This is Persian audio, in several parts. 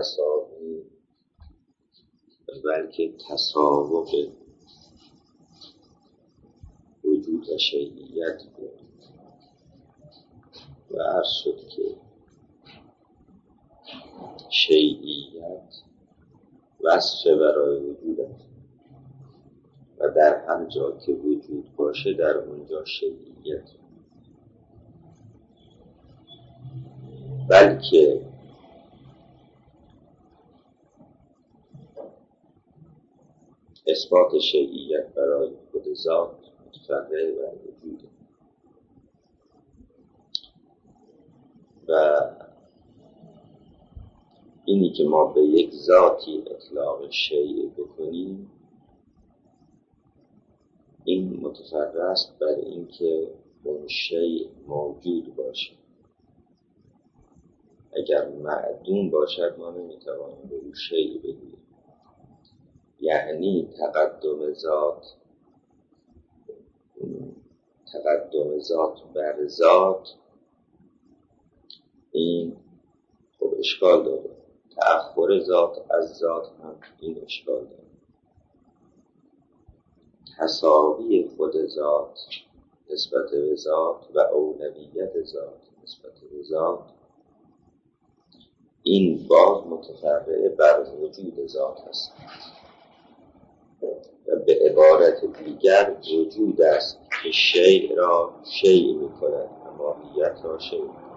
تساوی بلکه تساوق وجود شیعیت بود و عرض شد که شیعیت وصف برای وجود است و در هر جا که وجود باشه در اونجا شیعیت، بلکه اثبات شیعیت برای خود ذات متفرع و وجود و اینی که ما به یک ذاتی اطلاق شیء بکنیم این متفرع است بر اینکه اون شیء موجود باشه. اگر معدوم باشد ما نمیتوانیم به اون شیء بگوییم. یعنی تقدم ذات بر ذات این خب اشکال داره. تأخر ذات از ذات هم این اشکال داره. تساوی خود ذات نسبت به ذات و اولویت ذات نسبت به ذات این باز متفرع بر وجود ذات است و به عبارت دیگر وجود است که شیء را شیء می‌کند و ماهیت را شیء می‌کند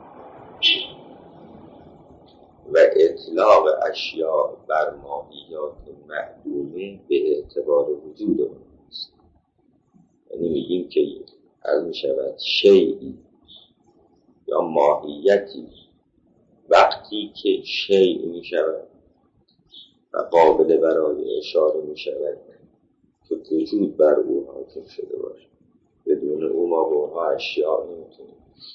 و اطلاق اشیاء بر ماهیات معدومه به اعتبار وجود اونست. یعنی میگیم که از میشود شیئی یا ماهیتی وقتی که شیء میشود و قابل برای اشاره میشود که وجود بر او حاکم شده باشد. بدون او ما به اونها اشیاء نمیتونیم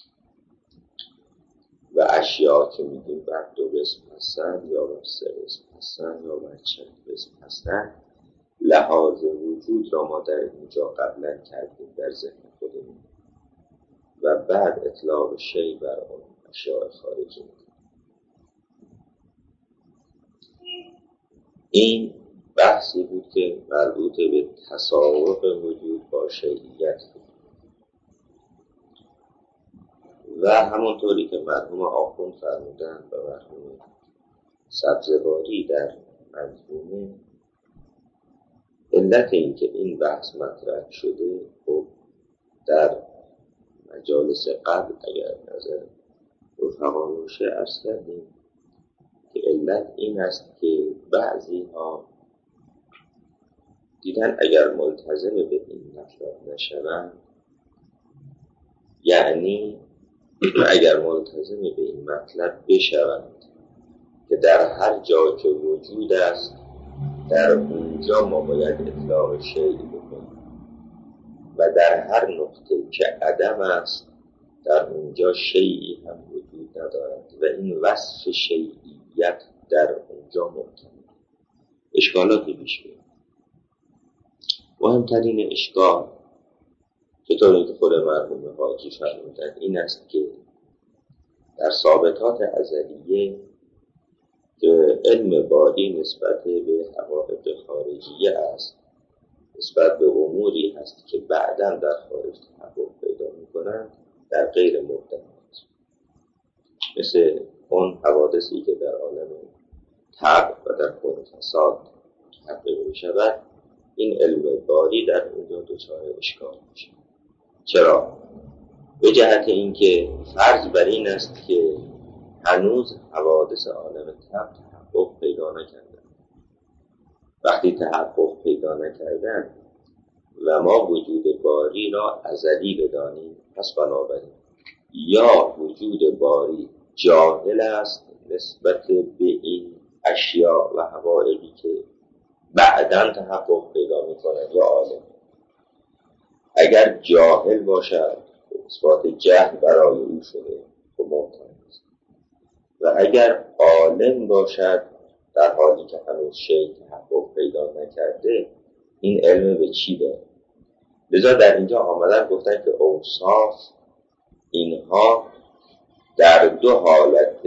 و اشیاء که میگیم بر دو قسم هستند یا بر سه قسم هستند یا بر چند قسم هستند لحاظ وجود را ما در اینجا قبلا کردیم در ذهن خودمون و بعد اطلاق شیء بر اون اشیاء خارجی میکنیم. این بحثی بود که مربوط به تساوق وجود با شیعیت بود و همونطوری که مرحوم آخوند فرمودن و مرحوم سبزواری در منظومه علت این که این بحث مطرح شده خب در مجالس قبل اگر نظر رفقا روشه عرض کردیم که علت این است که بعضی ها دیدن اگر ملتزم به این مطلب نشوند، یعنی اگر ملتزم به این مطلب بشوند که در هر جا که وجود است در اونجا ما باید اطلاق شیء بکنیم و در هر نقطه که عدم است در اونجا شیئی هم وجود ندارد و این وصف شیعیت در اونجا ممکنه. اشکالاتی پیش میاد. مهمترین اشکال که طوری که خود مرحوم حاجی فرمودن این است که در ثابتات ازلیه که علم بادی نسبت به حقایق خارجیه است، نسبت به اموری هست که بعداً در خارج تحقق پیدا می‌کنند در غیر مبتدأات، مثل اون حوادثی که در عالم طبع و در کون فساد تحقق می‌شود. این علم باری در اونجا دچار اشکال میشه. چرا؟ به جهت اینکه فرض بر این است که هنوز حوادث عالم طبع تحقق پیدا نکردن. وقتی تحقق پیدا نکردن و ما وجود باری را ازلی بدانیم، پس بنابراین یا وجود باری جاهل است نسبت به این اشیاء و حقایقی که بعداً تحقق پیدا می‌کنند یا عالم. اگر جاهل باشد اثبات جهل برای او شده خب ممکن است و اگر عالم باشد در حالی که هنوز شیء تحقق پیدا نکرده این علم به چی داره؟ لذا در اینجا آمدن گفتن که اوصاف اینها در دو حالت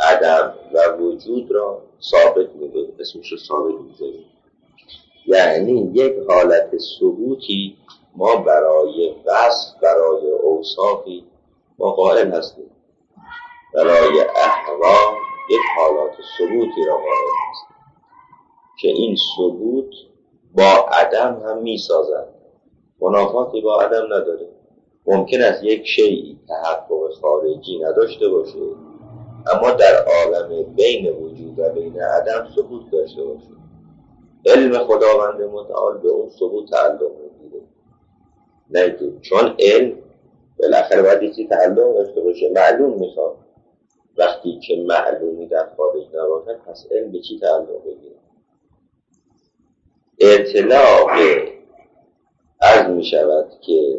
عدم و وجود را ثابت میده، اسمش رو ثابت میذاریم. یعنی یک حالت ثبوتی ما برای وصف، برای اوصافی ما قائل هستیم، برای احوال یک حالت ثبوتی را قائل هستیم که این ثبوت با عدم هم میسازد، منافاتی با عدم نداره. ممکن است یک شیئی تحقق خارجی نداشته باشه اما در عالم بین وجود و بین عدم ثبوت داشته باشه. علم خداوند متعال به اون ثبوت تعلق میگیره، نه چون علم بالاخره باید یکی تعلق داشته باشه، معلوم میخواد. وقتی که معلومی در خارج نباشد پس علم به چی تعلق بگیره؟ اطلاق عرض میشود که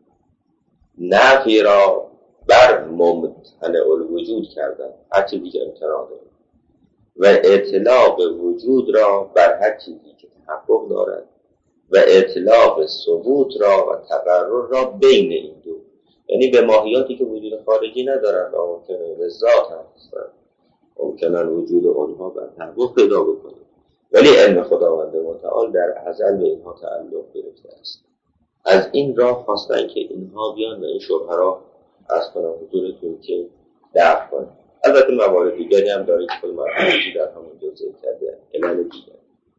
نفی را بر ممتنع الوجود کردن، هر چیزی که امتناع داره، و اطلاق وجود را بر هر چیزی که تحقق دارد و اطلاق ثبوت را و تقرر را بین این دو، یعنی به ماهیاتی که وجود خارجی ندارند و ممکنه به ذات هستند، ممکنه وجود آنها بر تحقق پیدا بکنه، ولی علم خداوند متعال در ازل به اینها تعلق گرفته است. از این راه خواستن که اینها بیان و این شبهه را از کنم حضورتون که دفع کنن. البته موارد دیگری هم داره که خود مرحومی در همون جزء کرده علل دیگر.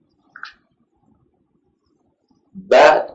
بعد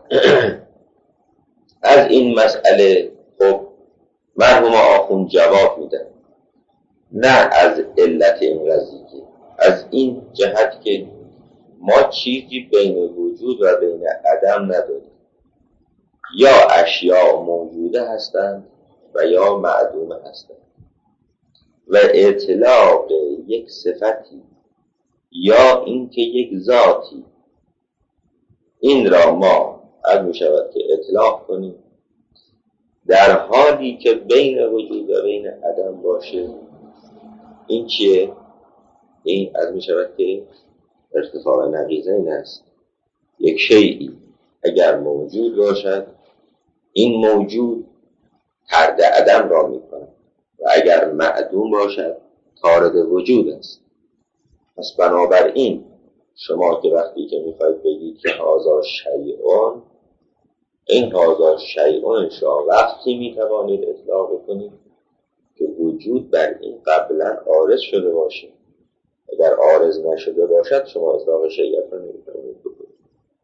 از این مسئله خب مرحوم آخوند جواب میدن، نه از علت این قضیه، از این جهت که ما چیزی بین وجود و بین عدم نداریم، یا اشیاء موجوده هستند و یا معدومه هستند و اطلاق یک صفتی یا اینکه یک ذاتی این را ما از می شود که اطلاق کنیم در حالی که بین وجود و بین عدم باشه. این چیه؟ این از می شود که ارتفاع نقیضه این است. یک شیئی اگر موجود باشد این موجود طرد عدم را می کند و اگر معدوم باشد طارد وجود است. پس بنابراین شما که وقتی که میخواید بگید که هذا شیئون، این هذا شیئون شما وقتی میتوانید اطلاق بکنید که وجود بر این قبلا عارض شده باشه. اگر عارض نشده باشد شما اطلاق شیئت را نمیتوانید بکنید.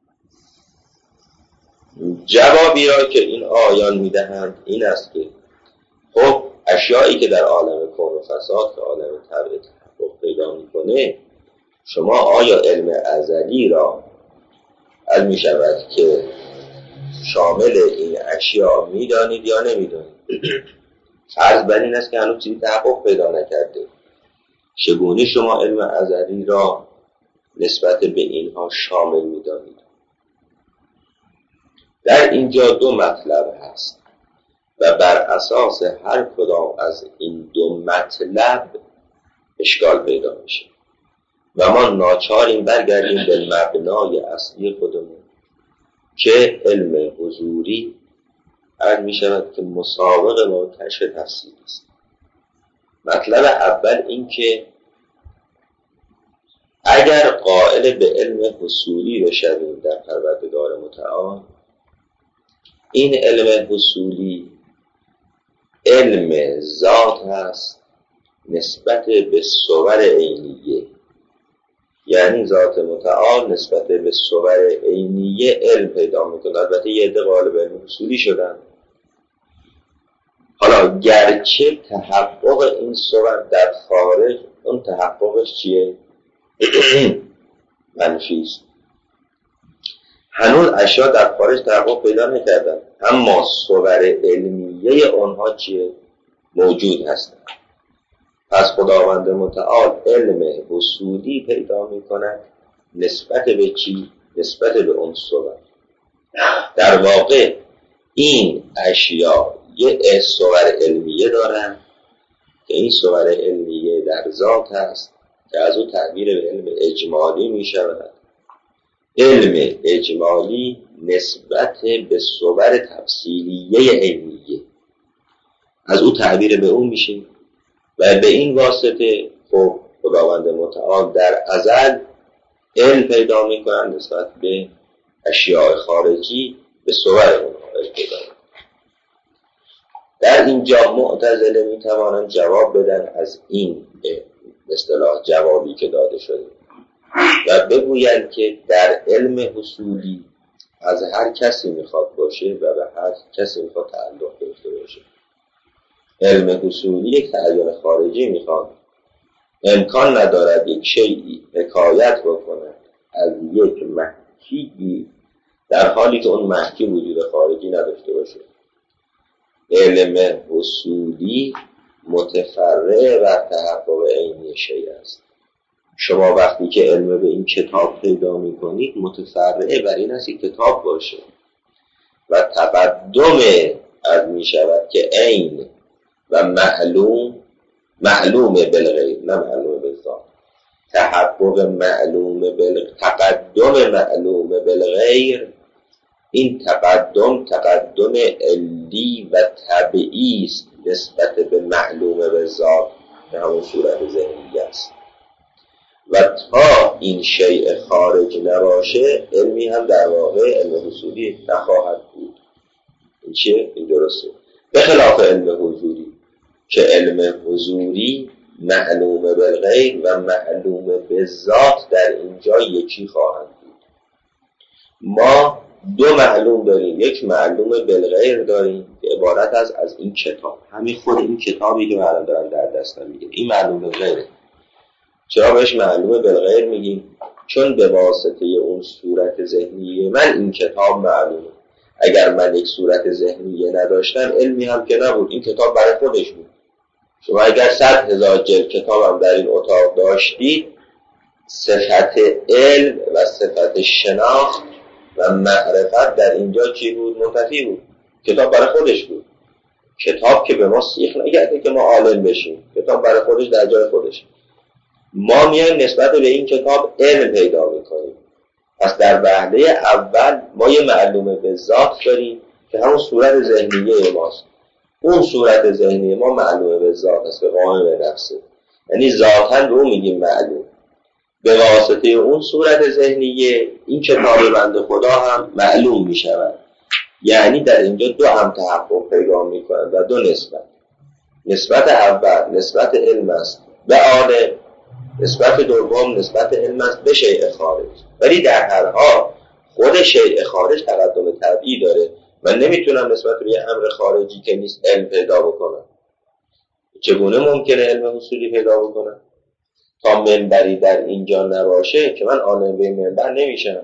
جوابی را که این آیان میدهند این است که خب اشیایی که در عالم کون و فساد که عالم طبع تحقق پیدا میکنه، شما آیا علم ازلی را علم می شود که شامل این اشیاء میدانید یا نمیدانید؟ فرض بر این است که هنوز چیزی تحقق پیدا نکرده. چگونه شما علم ازلی را نسبت به اینها شامل میدانید؟ در اینجا دو مطلب هست و بر اساس هر کدام از این دو مطلب اشکال پیدا میشه و ما ناچاریم برگردیم به مبنای اصلی خودمون که علم حضوری عرض می شود که مسابق با کشف تفسیری است. مطلب اول این که اگر قائل به علم حصولی بشویم در پروردگار متعال، این علم حصولی علم ذات هست نسبت به صور عینیه، یعنی ذات متعال نسبت به صور عینیه علم پیدا میکنه. البته یه عده قائل به علم حصولی شدن. حالا گرچه تحقق این صور در خارج اون تحققش چیه؟ منفی است. هنوز اشیاء در خارج تحقق پیدا نکردن اما صور علمیه اونها چیه؟ موجود هستند. پس خداوند متعال علم حصولی پیدا میکند نسبت به چی؟ نسبت به اون صور. در واقع این اشیاء یه صور علمیه دارن که این صور علمیه در ذات هست که از اون تعبیر به علم اجمالی میشود. علم اجمالی نسبت به صور تفصیلیه علمیه از اون تعبیر به اون میشه و به این واسطه خب خداوند متعال در ازل علم پیدا میکنن نسبت به اشیاء خارجی، به صور اونها پیدا میکنن. در اینجا معتزله میتوانند جواب بدن از این به اصطلاح جوابی که داده شده و بگویند که در علم اصولی از هر کسی میخواد باشه و به هر کسی میخواد تعلق داشته باشه. علم اصولی یک تعین خارجی میخواد، امکان ندارد یک شیئی حکایت بکنه از یک محکی در حالی که اون محکی وجود خارجی نداشته باشه. علم اصولی متفرع بر تحقق عینی شیء است. شما وقتی که علم به این کتاب پیدا میکنید متفرع بر این است که کتاب باشه و تقدم از میشود که عین و معلوم بالغیب، نه معلوم بالذات، تحقق تقدم معلوم بالغیر، این تقدم علی و طبعی است نسبت به معلوم بالذات که همون صورت ذهنی است و تا این شیء خارج نباشه علمی هم در واقع علم اصولی نخواهد بود. این چیه؟ این درسته. به خلاف علم حضوری که علم حضوری معلوم بالغیب و معلوم بالذات در اینجا یکی خواهند بود. ما دو معلوم داریم، یک معلوم بالغیب داریم که عبارت از این کتاب، همین خود این کتابی که من دارم در دستم میگیرم این معلوم بالغیبه. چرا بهش معلوم بالغیب میگیم؟ چون به واسطه اون صورت ذهنی من این کتاب معلومه. اگر من یک صورت ذهنی نداشتم علمی هم که نبود، این کتاب برای خودش بود. شما اگر 100,000 جلد کتاب هم در این اتاق داشتید، صفت علم و صفت شناخت و معرفت در اینجا چی بود؟ منتفی بود. کتاب برای خودش بود. کتاب که به ما سیخ نگرده که ما عالم بشیم، کتاب برای خودش در جای خودش. ما میایم نسبت به این کتاب علم پیدا میکنیم. پس در وهله اول ما یه معلومه به ذات داریم که همون صورت ذهنیه ماست. اون صورت ذهنی ما معلومه به ذات است، به قائم به نفسه، یعنی ذاتاً رو میگیم معلوم. به واسطه اون صورت ذهنیه این کتاب بنده خدا هم معلوم میشود. یعنی در اینجا دو هم تحقق پیدا میکنند و دو نسبت اول نسبت علم است به عالم، نسبت دوم نسبت علم است به شیء خارج. ولی در هر حال خود شیء خارج تقدم طبیعی داره. من نمیتونم نسبت به یه امر خارجی که نیست علم پیدا بکنم. چگونه ممکنه علم اصولی پیدا بکنم؟ تا منبری در اینجا نباشه که من عالم به منبر نمیشم.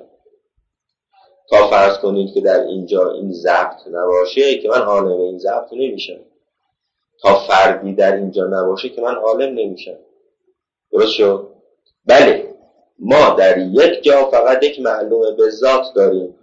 تا فرض کنید که در اینجا این ضبط نباشه که من عالم این ضبط نمیشم. تا فردی در اینجا نباشه که من عالم نمیشم. درست شد؟ بله، ما در یک جا فقط یک معلوم به ذات داریم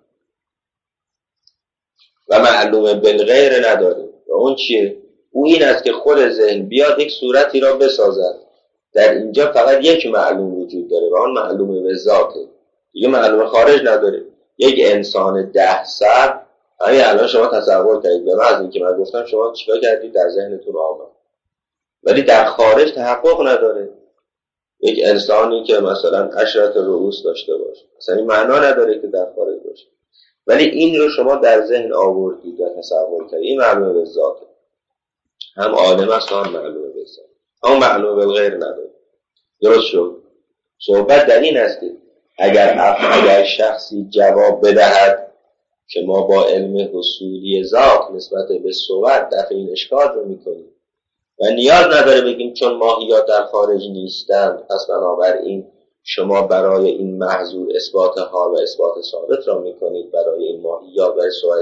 و معلوم بالغیر نداریم. و اون چیه؟ او این است که خود ذهن بیاد یک صورتی را بسازد. در اینجا فقط یک معلوم وجود داره و اون معلوم به ذاته، دیگه معلوم خارج نداره. یک انسان 10 سر همین الان شما تصور کردید، به محض اینکه من گفتم شما چیکار کردید در ذهنتون آمد، ولی در خارج تحقق نداره. یک انسانی که مثلا 10 رؤوس داشته باشه مثلا این معنا نداره که در خارج باشه، ولی این رو شما در ذهن آوردید و تصور کردید. این معلومه به ذاته، هم عالم است و هم معلومه به ذات، هم معلومه به غیر نداره. درست شد؟ صحبت در این است که اگر شخصی جواب بدهد که ما با علم اصولی ذات نسبت به صور دفع این اشکال رو میکنیم و نیاز نداره بگیم چون ماهیات در خارج نیستند پس بنابراین شما برای این محظور اثبات حال و اثبات ثابت را میکنید برای این ماهیات و صور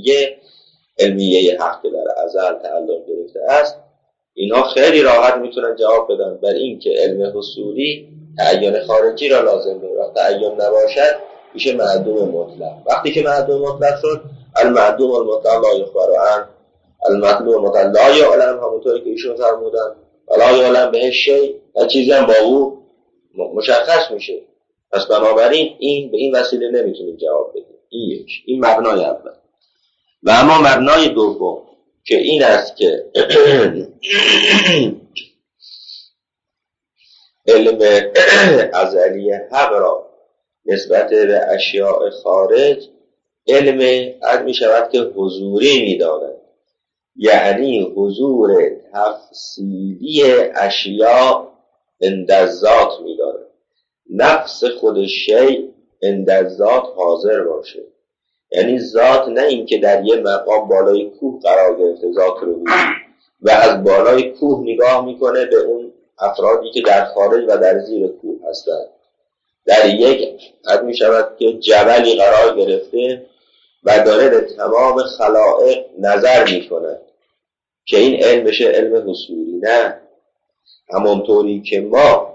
علمیه حق که در ازل تعلق گرفته است. اینا خیلی راحت میتونن جواب بدن بر این که علم اصولی تعین خارجی را لازم داره و تعین نباشد میشه معدوم مطلق. وقتی که معدوم مطلق شد المعدوم المطلق لا یخبر عنه، المطلوب المطلق لا یعلم، همونطوری که ایشون فرمودن ولا یعلم به شیء، هر چیزی هم با او مشخص میشه. پس بنابراین این به این وسیله نمیتونیم جواب بدیم. این مبنای اول. و اما مبنای دوم که این است که علم ازلی حق را نسبت به اشیاء خارج علم عد می شود که حضوری می داند، یعنی حضور تفصیلی اشیاء عند الذات می داند. نفس خود شیء عند الذات حاضر باشه، یعنی ذات نه این که در یه مقام بالای کوه قرار گرفته ذات رو و از بالای کوه نگاه میکنه به اون افرادی که در خارج و در زیر کوه هستند. در یک حد می شود که جبلی قرار گرفته و داره به تمام خلائق نظر می کنه که این علم بشه علم حصولی. نه، همونطوری که ما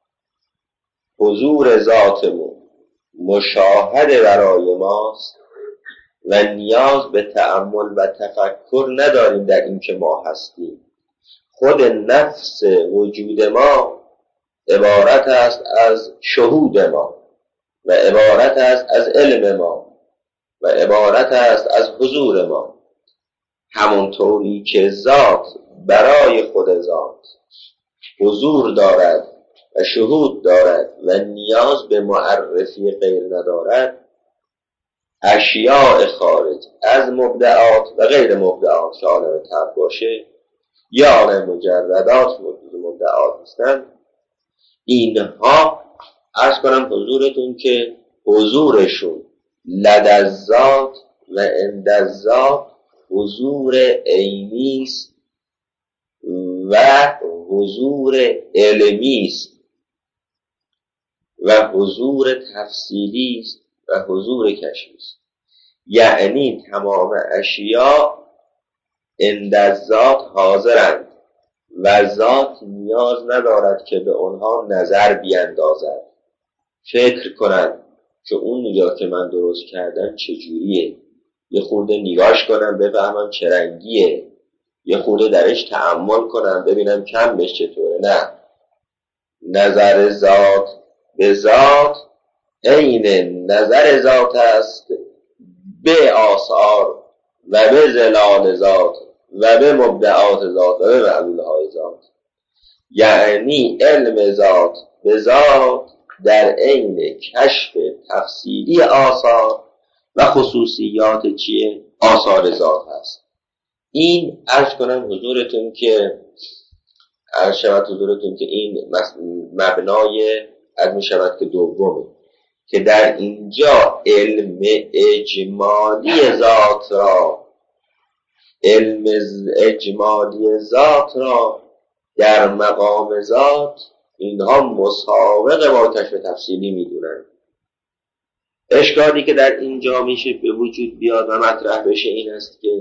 حضور ذاتمون مشاهده برای ماست و نیاز به تأمل و تفکر نداریم در این که ما هستیم، خود نفس وجود ما عبارت است از شهود ما و عبارت است از علم ما و عبارت است از حضور ما. همونطوری که ذات برای خود ذات حضور دارد و شهود دارد و نیاز به معرفی غیر ندارد، اشیاء خارج از مبدعات و غیر مبدعات که عالم طبع باشه یا عالم مجردات مبدعات هستند، اینها عرض کنم حضورتون که حضورشون لد الذات و عند الذات حضور عینی است و حضور علمی است و حضور تفصیلی است و حضور کشفی است. یعنی تمام اشیاء عند الذات حاضرند و ذات نیاز ندارد که به آنها نظر بیندازد، فکر کنند که اون نگاه که من درست کردم چجوریه، یه خورده نگاش کنم بفهمم چه رنگیه، یه خورده درش تأمل کنم ببینم کمش چطوره. نه، نظر ذات به ذات عین نظر ذات است به آثار و به ظلال ذات و به مبدعات ذات و به معلولهای ذات. یعنی علم ذات به ذات در عین کشف تفصیلی آثار و خصوصیات چیه؟ آثار ذات هست. این عرض کنم حضورتون که این مبنای عرض می شود که دومه که در اینجا علم اجمالی ذات را در مقام ذات اینها مسابقه با کشف تفصیلی میدونن. اشکالی که در اینجا میشه به وجود بیاد و مطرح بشه این است که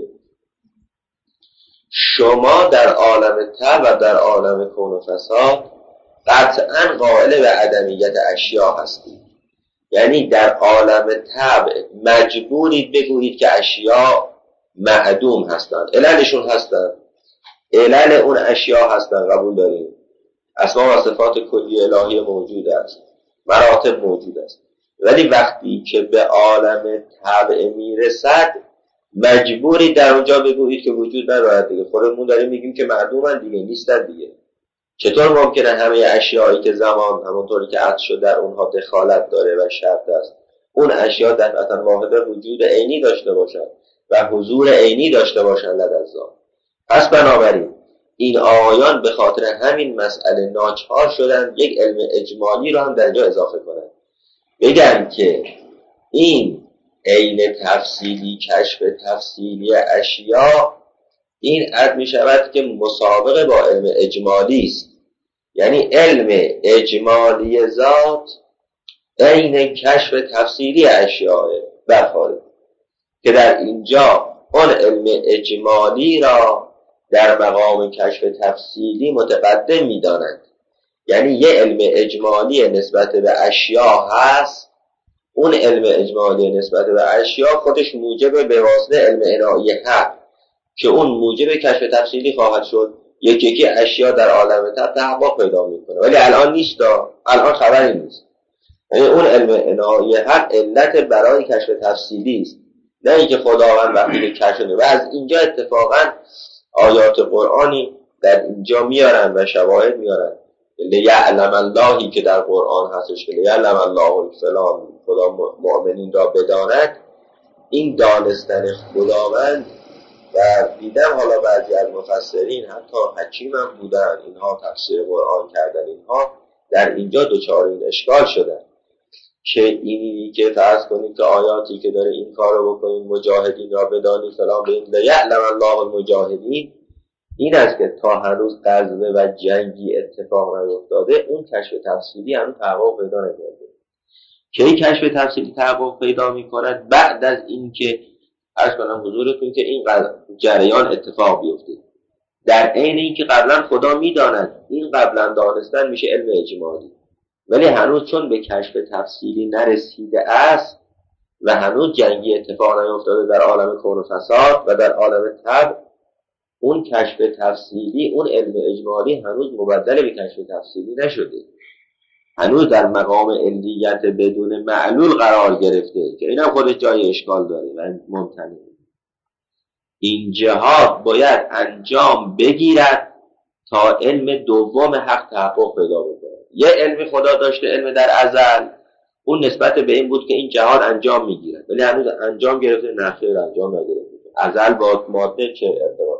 شما در عالم طبع و در عالم کون و فساد قطعاً قائل به عدمیت اشیاء هستید. یعنی در عالم طبع مجبورید بگویید که اشیاء معدوم هستند. عللشون هستند، علل اون اشیاء هستند، قبول داریم. اسما و صفات کلی الهی موجود است، مراتب موجود است، ولی وقتی که به عالم طبع میرسد مجبوری در اونجا بگویید که وجود ندارد دیگه. خودمون داریم میگیم که معدومن دیگه، نیستن دیگه. چطور ممکنه همه اشیایی که زمان همونطوری که عطش شد در اونها دخالت داره و شرط است، اون اشیاء دفعتا واحده وجود عینی داشته باشند و حضور عینی داشته باشند لدى الذات؟ پس بنابراین این آیان به خاطر همین مسئله ناچار شدن یک علم اجمالی رو هم در اینجا اضافه کنند، بگن که این عین تفصیلی کشف تفصیلی اشیاء این عد می شود که مسابقه با علم اجمالی است. یعنی علم اجمالی ذات عین کشف تفصیلی اشیاء برخوره که در اینجا اون علم اجمالی را در مقام کشف تفصیلی متقدم می دانند. یعنی یه علم اجمالی نسبت به اشیاء هست، اون علم اجمالی نسبت به اشیاء خودش موجب به واسطه علم عنایی حق که اون موجب کشف تفصیلی خواهد شد، یکی یکی اشیاء در عالم تحقق پیدا میکنه، ولی الان نیست، الان خبری نیست. یعنی اون علم عنایی حق علت برای کشف تفصیلی است، نه اینکه خداوند وقتی که کشف و از اینجا اتفاقا آیات قرآنی در اینجا میارن و شواهد میارن لیعلم اللهی که در قرآن هستش که لیعلم الله الفلان، خدا مؤمنین را بداند، این دانستن خداوند. و دیدم حالا بعضی از مفسرین حتی حکیم هم بودن، اینها تفسیر قرآن کردن، اینها در اینجا دوچار این اشکال شدن که اینی که فرض کنید که آیاتی که داره این کار رو بکنید مجاهدین را بدانید فلان به این لیعلم الله المجاهدین، این است که تا هنوز غزوه و جنگی اتفاق نیفتاده اون کشف تفصیلی هنوز تحقق پیدا نکرده. کی کشف تفصیلی تحقق پیدا میکند؟ بعد از این که عرض کنم حضورتون که این جریان اتفاق بیفته. در عین این که قبلا خدا میداند، این قبلا دانستن میشه علم اجمالی، ولی هنوز چون به کشف تفصیلی نرسیده است و هنوز جنگی اتفاق نیفتاده در عالم کون و فساد و در عالم طبع، اون کشف تفصیلی، اون علم اجمالی هنوز مبدل به کشف تفصیلی نشده، هنوز در مقام علیت بدون معلول قرار گرفته که اینم خودش جای اشکال داره و ممتنه. این جهاد باید انجام بگیرد تا علم دوم حق تحقق پیدا بکنه. یه علم خدا داشته، علم در ازل، اون نسبت به این بود که این جهاد انجام میگیرد، ولی هنوز انجام گرفته نخیر، انجام نگرفته. ازل با ماده چه ارتباط؟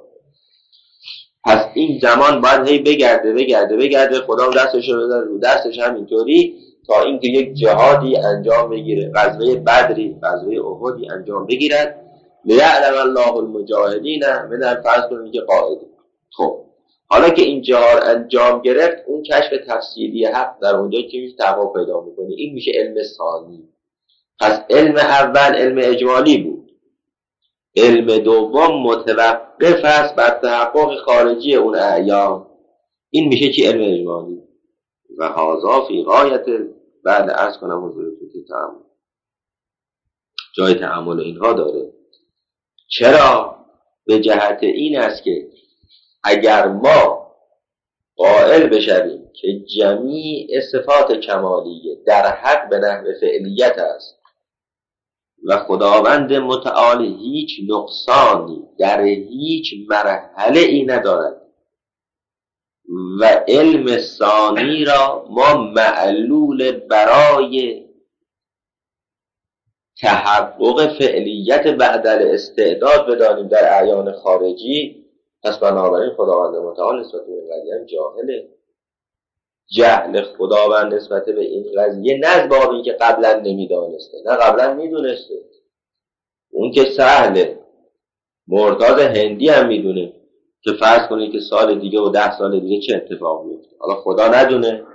پس این زمان باید هی بگرده، خدا دستش رو بذاره رو دستش همینطوری تا اینکه یک جهادی انجام بگیره، غزوه بدری، غزوه احدی انجام بگیرد. لیعلم الله المجاهدین من فرض کنید که قاعده. خب حالا که این جهاد انجام گرفت، اون کشف تفصیلی حق در اونجا که میشه تحقق پیدا میکنه، این میشه علم ثانی. پس علم اول علم اجمالی بود، علم دوم متوقف است بر تحقق خارجی اون اعیان، این میشه چی؟ علم اجمالی. و هذا فی غایت، بعد عرض کنم حضورتون که جای تأمل اینها داره. چرا؟ به جهت این است که اگر ما قائل بشویم که جمیع صفات کمالیه در حق به نحو فعلیت است و خداوند متعال هیچ نقصانی در هیچ مرحله ای ندارد و علم ثانی را ما معلول برای تحقق فعلیت بعد الاستعداد بدانیم در اعیان خارجی، پس بنابراین خداوند متعال نسبت به این قضیه جاهله. جهل خداوند نسبت به این قضیه نه از بابی که قبلا نمیدانسته، نه قبلا میدونسته. اون که سهله، مرتاض هندی هم میدونه که فرض کنید که سال دیگه و 10 سال دیگه چه اتفاق میفته. حالا خدا ندونه،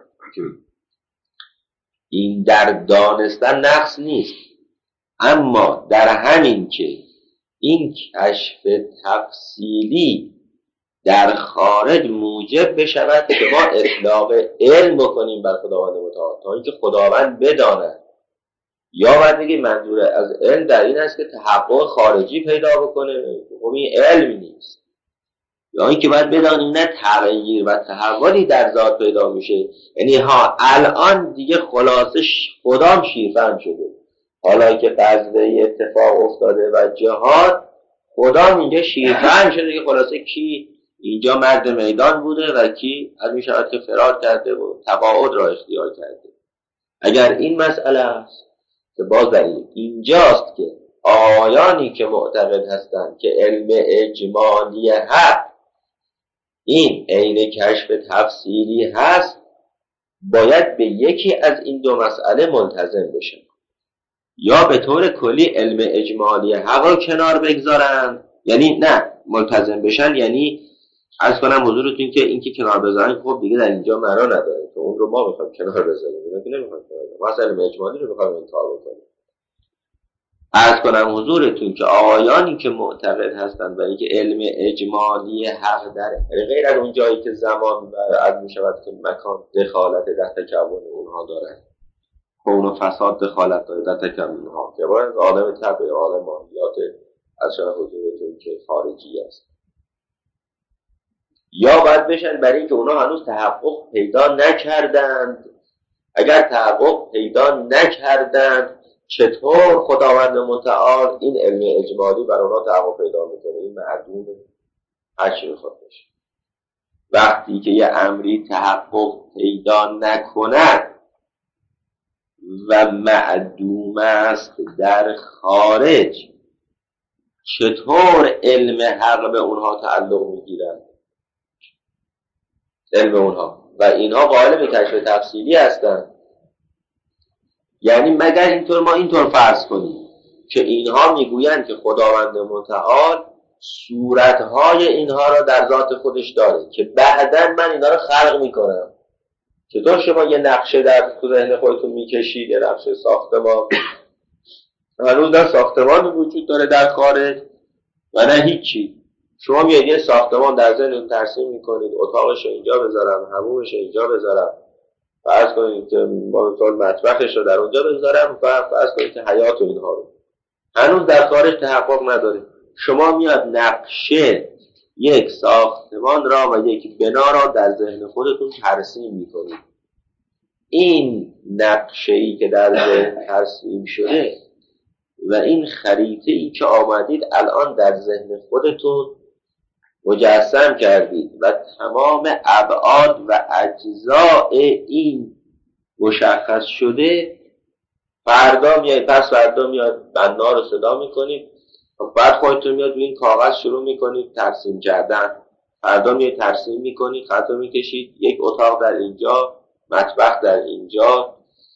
این در دانستن نقص نیست، اما در همین که این کشف تفصیلی در خارج موجب بشود که ما اطلاق علم بکنیم بر خداوند متعال تا اینکه خداوند بداند. یا باید بگیم منظور از علم در این است که تحقق خارجی پیدا بکنه، خب این علم نیست. یا اینکه باید بدانیم نه تغییر و تحولی در ذات پیدا میشه، یعنی ها الان دیگه خلاصه خدام شیرفهم شده، حالا که غزوه اتفاق افتاده و جهاد، خدام اینجا شیرفهم شده که خلاصه کی اینجا مرد میدان بوده و کی از می شود که فرار کرده و تقاعد را اختیار کرده. اگر این مسئله است که باز در اینجاست که آیانی که معتقد هستند که علم اجمالی حق این عین کشف تفصیلی هست، باید به یکی از این دو مسئله ملتزم بشن، یا به طور کلی علم اجمالی حق رو کنار بگذارن، یعنی نه ملتزم بشن، یعنی عرض کنم حضورتون که این که کنار بذارن خب دیگه در اینجا معنا نداره که اون رو ما میخوایم کنار بذاریم، اینا که نمیخوایم کنار بذاریم، ما علم اجمالی رو میخوایم انکار بکنیم. عرض کنم حضورتون که آیانی که معتقد هستند و اینکه علم اجمالی حق در غیر از اون جایی که زمان و از میشود که مکان دخالت در تکون اونها دارن، کون و فساد دخالت داره در تکون اونها، که باید عالم طبع عالم ماهیات از شما حضورتون که خارجی است، یا باید بشن برای اینکه اونها هنوز تحقق پیدا نکردند. اگر تحقق پیدا نکردند چطور خداوند متعال این علم اجمالی بر اونها تحقق پیدا میکنه؟ این معدوم هر چی میخواد بشه. وقتی که یه امری تحقق پیدا نکند و معدوم است در خارج، چطور علم حق به اونها تعلق میگیرد؟ علم اونها و اینها قائل به کشف تفصیلی هستند. یعنی مگر اینطور ما اینطور فرض کنیم که اینها میگویند که خداوند متعال صورتهای اینها را در ذات خودش داره که بعداً من اینها را خلق میکنم. چطور شما یه نقشه در ذهن خودتون میکشید، یه نقشه ساختمان، هنوز نه ساختمان وجود داره در خارج و نه هیچی، شما میاد یه ساختمان در ذهنتون ترسیم میکنید، اتاقش رو اینجا بذارم، حمومش رو اینجا بذارم، فرض کنید که مطبخش رو در اونجا بذارم و فرض کنید که حیات و اینها رو، هنوز در خارج تحقق نداره. شما میاد نقشه یک ساختمان را و یک بنا را در ذهن خودتون ترسیم میکنید. این نقشه‌ای که در ذهن ترسیم شده و این خریطه‌ای که آمدید الان در ذهن خودتون مجسم کردید و تمام ابعاد و اجزاء این مشخص شده، فردا میاد، پس فردا میاد بنا رو صدا میکنید، بعد خودتون میاد روی این کاغذ شروع میکنید ترسیم کردن، فردا میاد ترسیم میکنید، خط رو میکشید، یک اتاق در اینجا، مطبخ در اینجا،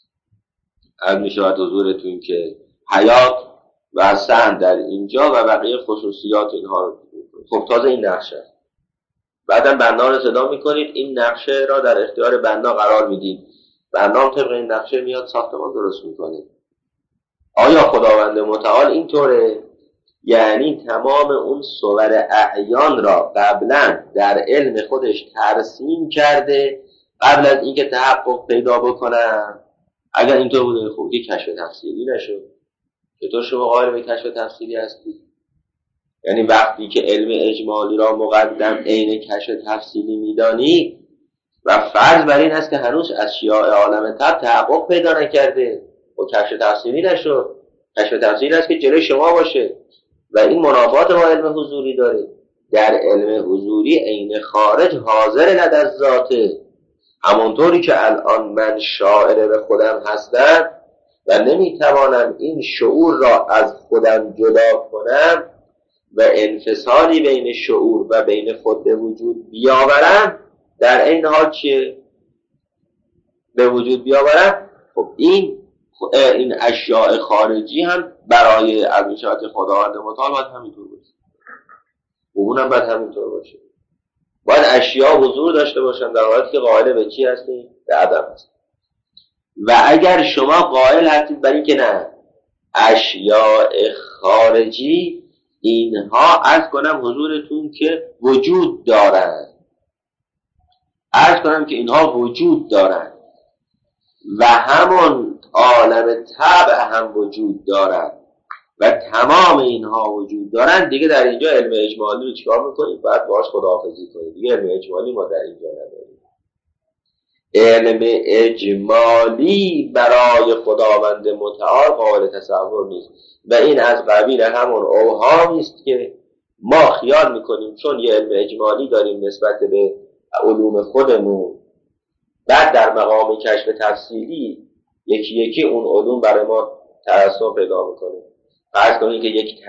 از میشود حضورتون که حیات و صحن در اینجا و بقیه خصوصیات اینها رو. خب تازه این نقشه است. بعدم بنا رو صدا میکنید، این نقشه را در اختیار بنا قرار میدید، بنا طبق این نقشه میاد ساختمان درست میکنه. آیا خداوند متعال اینطوره؟ یعنی تمام اون صور اعیان را قبلا در علم خودش ترسیم کرده قبل از اینکه تحقق پیدا بکنن. اگر اینطور بوده خب یک کشف تفصیلی نشد. چطور شما قائل به کشف تفصیلی هستید؟ یعنی وقتی که علم اجمالی را مقدم عین کشف تفصیلی میدانی و فرض بر این است که هنوز اشیاء عالم تب تحقق پیدا نکرده و کشف تفصیلی نشد، کشف تفصیلی است که جلوی شما باشه و این منافات با علم حضوری داره. در علم حضوری عین خارج حاضر لدى ذاته، همونطوری که الان من شاعر به خودم هستم و نمیتوانم این شعور را از خودم جدا کنم و انفصالی بین شعور و بین خود به وجود بیاورم، در این حال چیه؟ به وجود بیاورم. خب این اشیاء خارجی هم برای عظمت خداوند متعال باید همینطور باشه، اونم باید همینطور باشه. باید اشیاء حضور داشته باشن در حالی که قائل به چی هستید؟ به عدم هست. و اگر شما قائل هستید بر این که نه اشیاء خارجی اینها عرض کنم حضورتون که وجود دارند، عرض کنم که اینها وجود دارند و همون عالم طبع هم وجود دارند و تمام اینها وجود دارند، دیگه در اینجا علم اجمالی رو چیکار میکنید؟ باید باش خداحافظی کنید. دیگه علم اجمالی ما در اینجا نداریم. علم اجمالی برای خداوند متعال قابل تصور نیست و این از قبیل همون اوهامی است که ما خیال میکنیم چون یه علم اجمالی داریم نسبت به علوم خودمون، بعد در مقام کشف تفصیلی یکی یکی اون علوم برای ما ترسم پیدا میکنه. فرض کنید که یک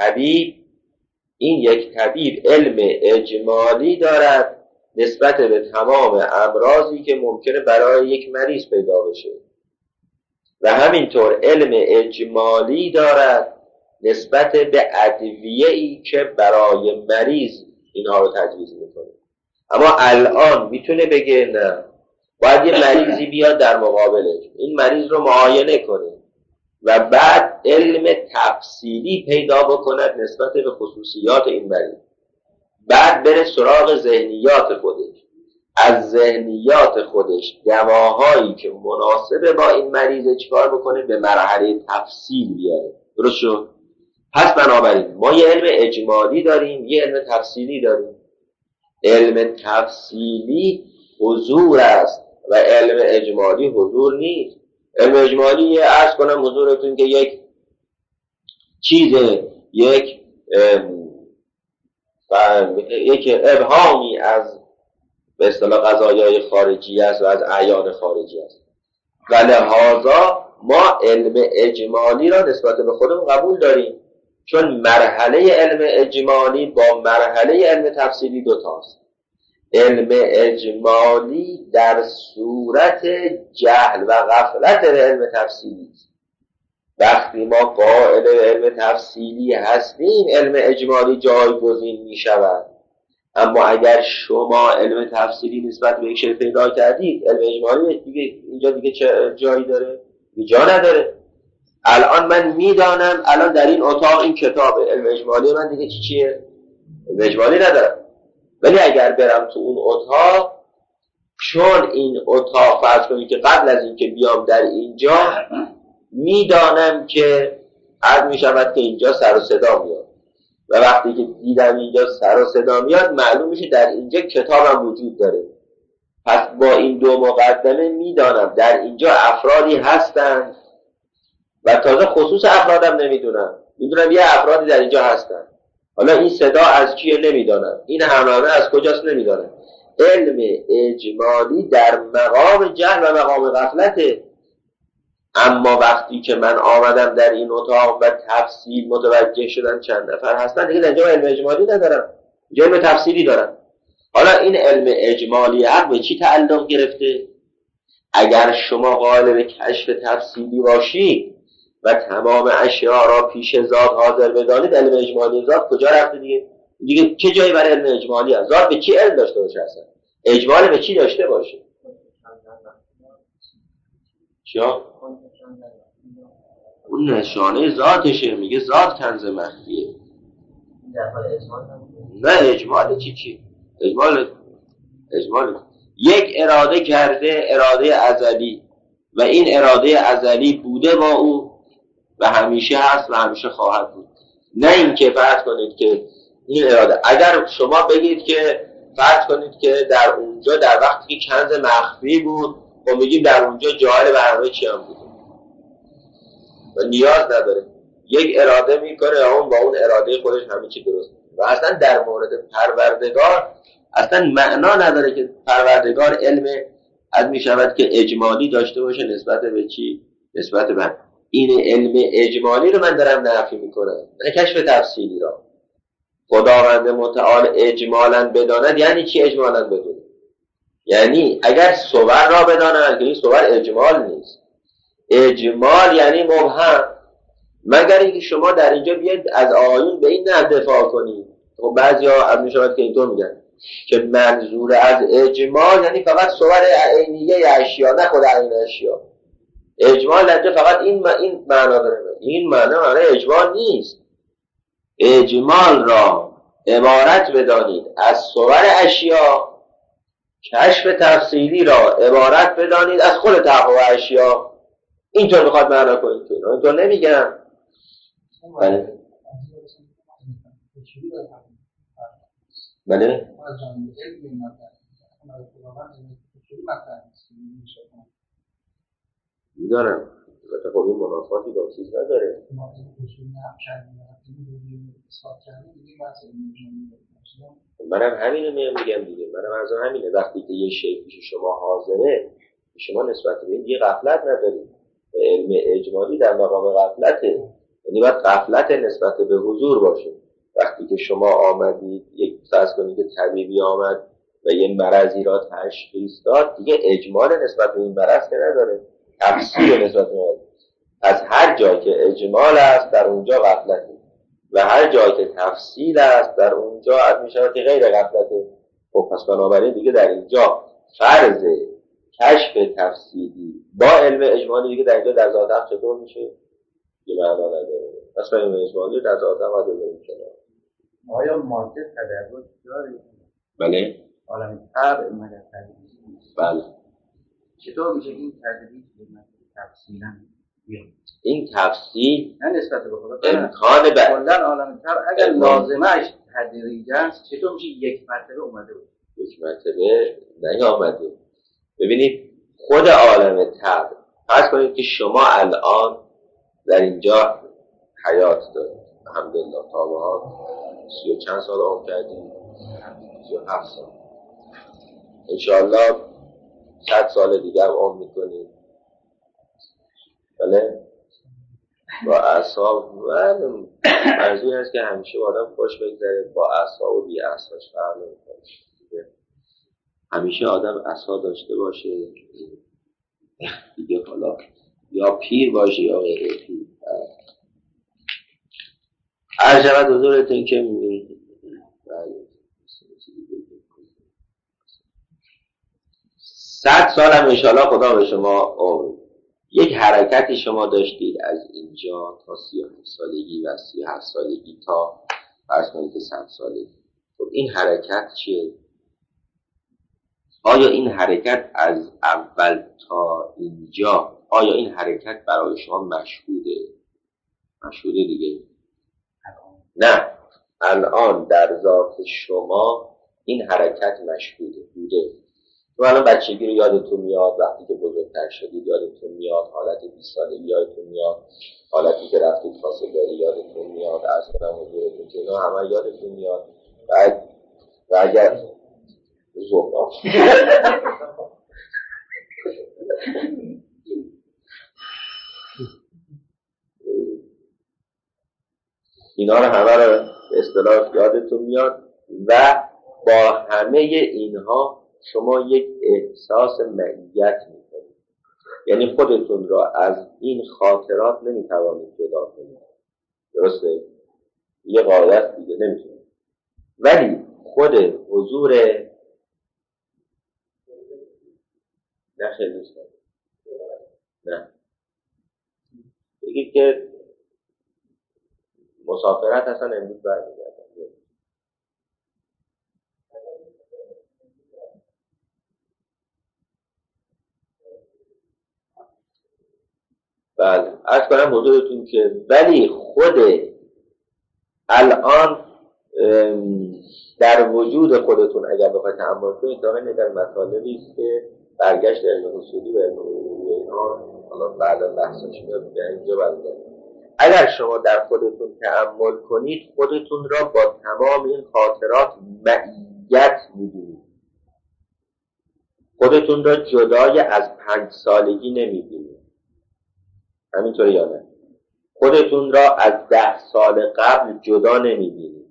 طبیب علم اجمالی دارد نسبت به تمام امراضی که ممکنه برای یک مریض پیدا بشه و همینطور علم اجمالی دارد نسبت به ادویه‌ای که برای مریض اینها رو تجویز میکنه. اما الان میتونه بگه نه، باید یه مریضی بیاد در مقابلش، این مریض رو معاینه کنه و بعد علم تفصیلی پیدا بکند نسبت به خصوصیات این مریض، بعد بره سراغ ذهنیات خودش، از ذهنیات خودش دواهایی که مناسبه با این مریض چیکار بکنه؟ به مرحله تفصیل بیاره. درست شد؟ پس بنابراین ما یه علم اجمالی داریم، یه علم تفصیلی داریم. علم تفصیلی حضور است و علم اجمالی حضور نیست. علم اجمالی عرض کنم حضورتون که یک چیزه، یک ابهامی از به اصطلاح قضایای خارجی است و از اعیان خارجی است و لذا ما علم اجمالی را نسبت به خودمون قبول داریم، چون مرحله علم اجمالی با مرحله علم تفصیلی دوتاست. علم اجمالی در صورت جهل و غفلت علم تفصیلی است. وقتی ما قائل علم تفصیلی هستیم علم اجمالی جایگزین می شود. اما اگر شما علم تفصیلی نسبت به یک شی پیدا کردید، علم اجمالی دیگه اینجا دیگه چه جایی داره؟ جا نداره. الان من میدانم الان در این اتاق این کتاب علم اجمالی من دیگه چیه؟ علم اجمالی ندارم. ولی اگر برم تو اون اتاق، چون این اتاق فرض کنید که قبل از این که بیام در اینجا میدانم که عرض می شود که اینجا سر و صدا میاد و وقتی که دیدم اینجا سر و صدا میاد معلوم میشه در اینجا کتابم وجود داره. پس با این دو مقدمه میدانم در اینجا افرادی هستند و تازه خصوص افرادم نمیدونم، میدونم یه افرادی در اینجا هستند. حالا این صدا از کیه نمیدانم، این همه از کجاست نمیدانم. علم اجمالی در مقام جهل و مقام غفلته. اما وقتی که من آمدم در این اتاق و تفصیل متوجه شدم چند نفر هستن، دیگه در اینجا علم اجمالی ندارم، اینجا علم تفصیلی دارم. حالا این علم اجمالی حق به چی تعلق گرفته؟ اگر شما قائل به کشف تفصیلی باشید و تمام اشیاء را پیش ذات حاضر بدانید، علم اجمالی ذات کجا رفته دیگه چه جایی برای علم اجمالی هست؟ ذات به چی علم داشته باشه اصلا؟ اجمال به چی داشته باشه؟ چیا؟ اون نشانه ذاتشه، میگه ذات کنز مخفیه. نه اجمال چی؟ اجمال یک اراده کرده، اراده ازلی، و این اراده ازلی بوده با او و همیشه هست و همیشه خواهد بود. نه اینکه فرض کنید که این اراده، اگر شما بگید که فرض کنید که در اونجا در وقتی که کنز مخفی بود، ما میگیم در اونجا جاهل برنامه چی هم بود و نیاز نداره، یک اراده میکنه اون با اون اراده خودش همه چی درست. و اصلا در مورد پروردگار اصلا معنا نداره که پروردگار علم از میشود که اجمالی داشته باشه نسبت به چی؟ نسبت به این علم اجمالی رو من دارم نفی میکنم، نه کشف تفصیلی را. خداوند متعال اجمالا بداند یعنی چی اجمالا بدونه؟ یعنی اگر صور را بداند که این صور اجمال نیست. اجمال یعنی مبهم، مگر اینکه شما در اینجا بیاید از آیون به این نه دفاع کنید. خب بعضیا از میشود که اینطور میگن که منظور از اجمال یعنی فقط صور عینیه اشیا، نه خود عین اشیا. اجمال در اینجا فقط این معنا داره. این معنا اجمال نیست. اجمال را عبارت بدانید از صور اشیا، کشف تفصیلی را عبارت بدانید از خود تحقق اشیا. اینطور میخواد معنا کنید که اینطور نمیگم. بله بله میدارم البته خب این منافاتی با چیز نداره. منم همینو میگم دیگه، منم از همینه. وقتی که یه شی پیش شما حاضره، شما نسبت به این یه غفلت ندارید. علم اجمالی در مقام غفلته، یعنی باید غفلت نسبت به حضور باشه. وقتی که شما آمدید یک فرض کنید که طبیبی آمد و یه مرضی را تشخیص داد، دیگه اجمال نسبت به این مرض که نداره، تفسیر نسبت به اون. از هر جایی که اجمال است در اونجا غفلته و هر جایی که تفصیل است در اونجا از میشود که غیر غفلته. خب پس بنابراین دیگه در اینجا فرض کشف تفصیلی با علم اجمالی دیگه در اینجا در ذات حق چطور میشه؟ یه معنا نداره. پس علم اجمالی در ذات حق باید بذاریم کنار. آیا ماده تدرج داره؟ بله. عالم طبع مگر تدریج؟ بله. چطور میشه این تدریج به تفصیلا بیاد؟ این تفصیل نه نسبت به خدا امکان کلا عالم طبع اگر لازمش تدریج است، چطور میشه یک مرتبه اومده بود؟ یک مرتبه نیامده. ببینید خود عالم طبع، فرض کنید که شما الان در اینجا حیات دارید، الحمدلله تا به 30 چند سال عمر کردید، 37 سال. انشاءالله 100 سال دیگر عمر میکنیم. بله با اعصاب منظور هست که همیشه با آدم خوش بگذره، با اعصاب و بی اعصابش فرق نمیکنه. همیشه آدم اعصاب داشته باشه دیگه، حالا یا پیر باشه یا غیر پیر. عرض شود حضورتون که 100 سال هم انشاءالله خدا به شما عمر. یک حرکتی شما داشتید از اینجا تا 37 سالگی و 37 سالگی تا فرض کنید 100 سالگی. خب این حرکت چیه؟ آیا این حرکت از اول تا اینجا، آیا این حرکت برای شما مشهوده؟ مشهوده دیگه؟ نه، الان در ذات شما این حرکت مشهوده بوده. تو الان بچگی رو یادتون میاد، وقتی که بزرگتر شدید یادتون میاد، حالت 20 سالگی یادتون میاد، حالتی که رفتید فاصله‌داری یادتون میاد، اصلا حضورتون که اینا همه یادتون میاد. و اگر زوبا اینا رو همه رو به اصطلاح یادتون میاد و با همه اینها شما یک احساس معیت میکنید. یعنی خودتون را از این خاطرات نمیتوانید جدا کنید. درسته؟ یه قاعده دیگه نمیتونید. ولی خود حضور نه خیلی نیست. نه بگید که مسافرت اصلا امروز برمیگردن. بله عرض کنم حضورتون که ولی خود الان در وجود خودتون اگر بخواید تأمل کنید داره در مطالبی است که برگشت علم اصولی و علم علومی اینا حالا بعدا بحثش میاد به اینجا برمیگردیم. اگر شما در خودتون تأمل کنید خودتون را با تمام این خاطرات معیت می‌بینید. خودتون را جدای از 5 سالگی نمی‌بینید. همینطوری یا نه؟ خودتون را از 10 سال قبل جدا نمی‌بینید.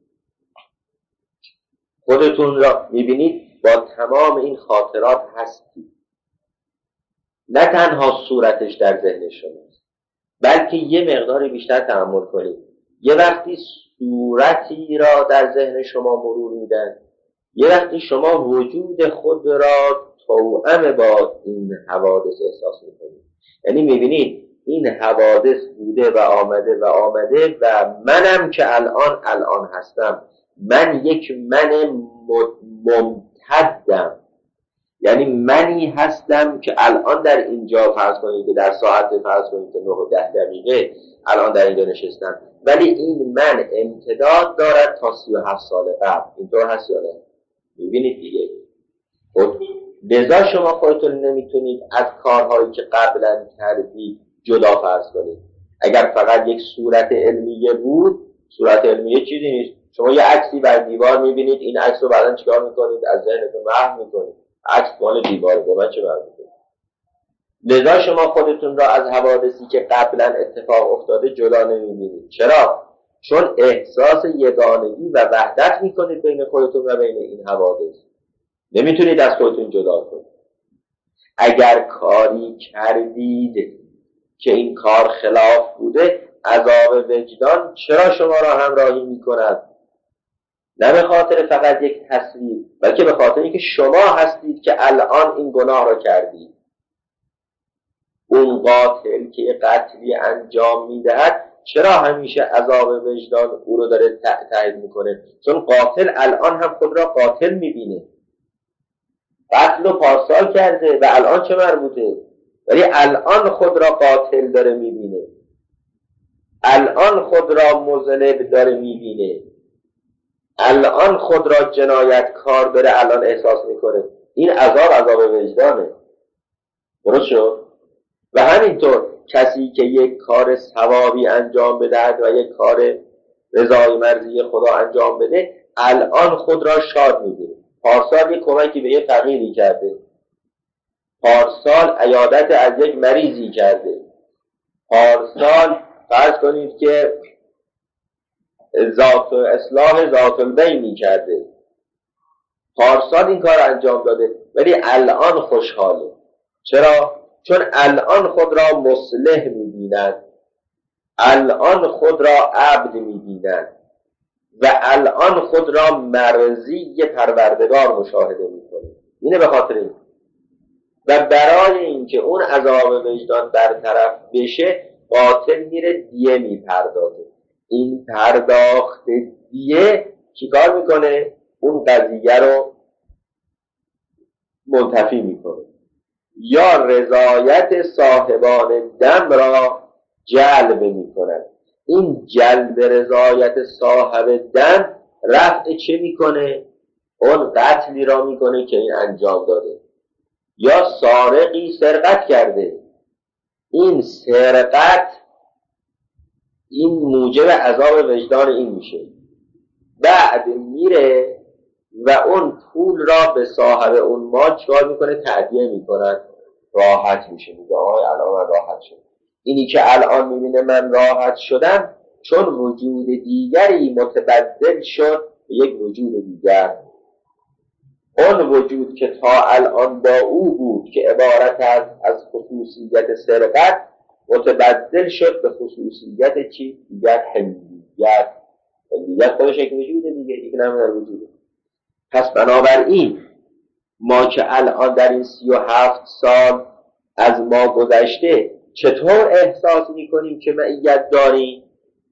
خودتون را می‌بینید با تمام این خاطرات هستید. نه تنها صورتش در ذهن شماست، بلکه یه مقداری بیشتر تأمل کنید. یه وقتی صورتی را در ذهن شما مرور میدن، یه وقتی شما وجود خود را توأم با این حوادث احساس میکنید. یعنی میبینید این حوادث بوده و آمده و منم که الان هستم. من یک من ممتدم، یعنی منی هستم که الان در اینجا فرض کنید که در ساعت فرض کنید که 9 و 10 دقیقه الان در اینجا نشستم، ولی این من امتداد دارد تا 37 سال قبل. اینطور هست یا نه؟ میبینید دیگه. لذا شما خودتون نمیتونید از کارهایی که قبلا کردید جدا فرض کنید. اگر فقط یک صورت علمیه بود، صورت علمیه چیزی نیست. شما یه عکسی بر دیوار میبینید، این عکس رو بعداً چیکار میکنید؟ از ذهنتون محو میکنید. عکس مال دیواره، به من چه مربوطه؟ لذا شما خودتون را از حوادثی که قبلا اتفاق افتاده جدا نمیبینید. چرا؟ چون احساس یگانگی و وحدت میکنید بین خودتون و بین این حوادث. نمیتونید از خودتون جدا کنید. اگر کاری کردید که این کار خلاف بوده، عذاب وجدان چرا شما را همراهی میکند؟ نه به خاطر فقط یک تصویر، بلکه به خاطر اینکه شما هستید که الان این گناه را کردید. اون قاتل که قتلی انجام میدهد چرا همیشه عذاب وجدان او رو داره تایید میکنه؟ چون قاتل الان هم خود را قاتل میبینه. قتل رو پارسال کرده و الان چه مربوطه؟ ولی الان خود را قاتل داره میبینه، الان خود را مذنب داره میبینه، الان خود را جنایتکار داره الان احساس میکنه. این عذاب وجدانه. درست شد؟ و همینطور کسی که یک کار ثوابی انجام بدهد و یک کار رضای مرضی خدا انجام بده، الان خود را شاد میبینه. پارسال یک کمکی به یه فقیری کرده، پارسال عیادت از یک مریضی کرده، پارسال فرض کنید که اصلاح ذات البینی کرده، پارسال این کار انجام داده، ولی الان خوشحاله. چرا؟ چون الان خود را مصلح می‌بیند، الان خود را عبد می‌بیند و الان خود را مرضی پروردگار مشاهده می‌کنه. اینه به خاطر این. و برای اینکه اون عذاب وجدان برطرف بشه باطل میره دیه میپردازه. این پرداخت دیه چیکار میکنه؟ اون قضیه رو منتفی میکنه یا رضایت صاحبان دم را جلب میکنه. این جلب رضایت صاحب دم رفع چه میکنه؟ اون قتلی را میکنه که این انجام داده. یا سارقی سرقت کرده، این سرقت این موجب عذاب وجدان این میشه، بعد میره و اون پول را به صاحب اون مال چکار میکنه؟ تعدیه میکنن، راحت میشه، میگه آهای الان من راحت شد. اینی که الان میبینه من راحت شدم چون وجود دیگری متبدل شد به یک وجود دیگر. اون وجود که تا الان با او بود که عبارت از خصوصیت سرقت متبدل شد به خصوصیت چی؟ دیگر حلیت. حلیت خودش یک وجود دیگه، یک نمیدر وجوده. پس بنابراین ما که الان در این 37 سال از ما گذشته چطور احساس میکنیم که معیت داریم؟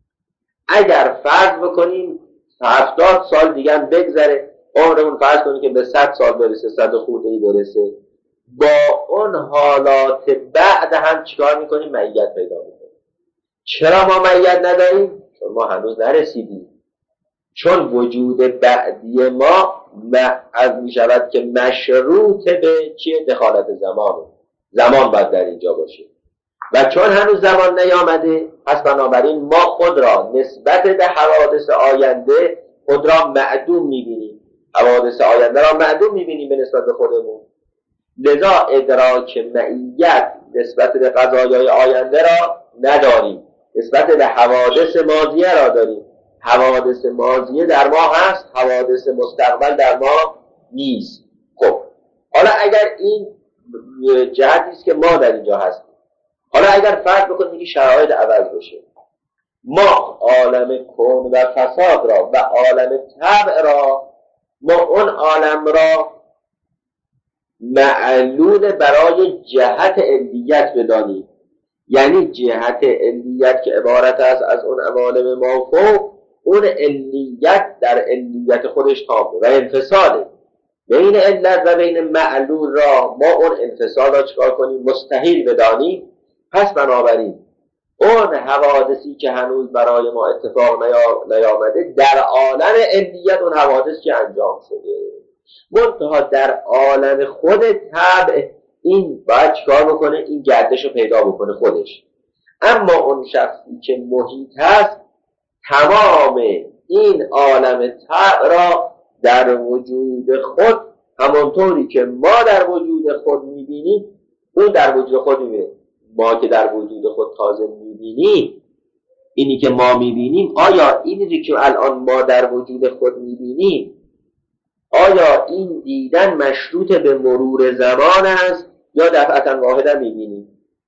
اگر فرض بکنیم 70 سال دیگه هم بگذره، عمرمون فرض کنیم که به 100 سال برسه، 100 خورده‌ای برسه، با اون حالات بعد هم چیکار میکنیم؟ معیت پیدا میکنیم. چرا ما معیت نداریم؟ چون ما هنوز نرسیدیم. چون وجود بعدی ما از میشود که مشروط به چیه؟ دخالت زمانه. زمان باید در اینجا باشه و چون هنوز زمان نیامده، پس بنابراین ما خود را نسبت به حوادث آینده خود را معدوم میبینیم. حوادث آینده را معدوم میبینیم به نسبت به خودمون. لذا ادراک معیت نسبت به قضایای آینده را نداریم، نسبت به حوادث ماضیه را داریم. حوادث ماضیه در ما هست، حوادث مستقبل در ما نیست. خب حالا اگر این جهتی است که ما در اینجا هستیم، حالا اگر فرض بکنیم که شرایط عوض بشه، ما عالم کون و فساد را و عالم طبع را، ما اون عالم را معلول برای جهت علیت بدانیم. یعنی جهت علیت که عبارت است از اون عوالم ما فوق، اون علیت در علیت خودش تامه و انفصاله بین علت و بین معلول را ما اون انفصال را چکار کنیم؟ مستحیل بدانیم. پس بنابراین اون حوادثی که هنوز برای ما اتفاق نیامده در عالم علیت اون حوادث که انجام شده، منتها در عالم خود طبع این باید چکار بکنه؟ این گردش رو پیدا بکنه خودش. اما اون شخصی که محیط هست تمام این عالم طبع را در وجود خود همانطوری که ما در وجود خود میبینیم اون در وجود خود میبینه. ما که در وجود خود تازه میبینیم، اینی که ما میبینیم، آیا اینی که الان ما در وجود خود میبینیم، آیا این دیدن مشروط به مرور زمان است یا دفعتا واحدا میبینیم؟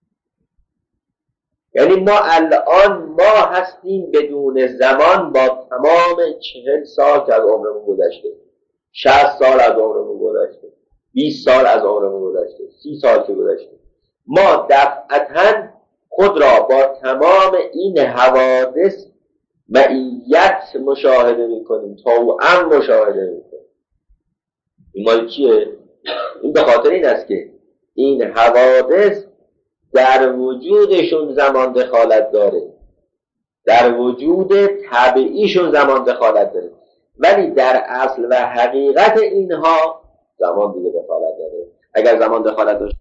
یعنی ما الان ما هستیم بدون زمان با تمام 40 سال که از عمرمون گذشته، 60 سال از عمرمون گذشته، 20 سال از عمرمون گذشته، 30 سال که گذشته، ما دفعتا خود را با تمام این حوادث معیت مشاهده میکنیم، توأم مشاهده میکنیم. این مال چیه؟ این به خاطر این است که این حوادث در وجودشون زمان دخالت داره، در وجود طبیعیشون زمان دخالت داره، ولی در اصل و حقیقت اینها زمان دیگه دخالت داره. اگر زمان دخالت داشت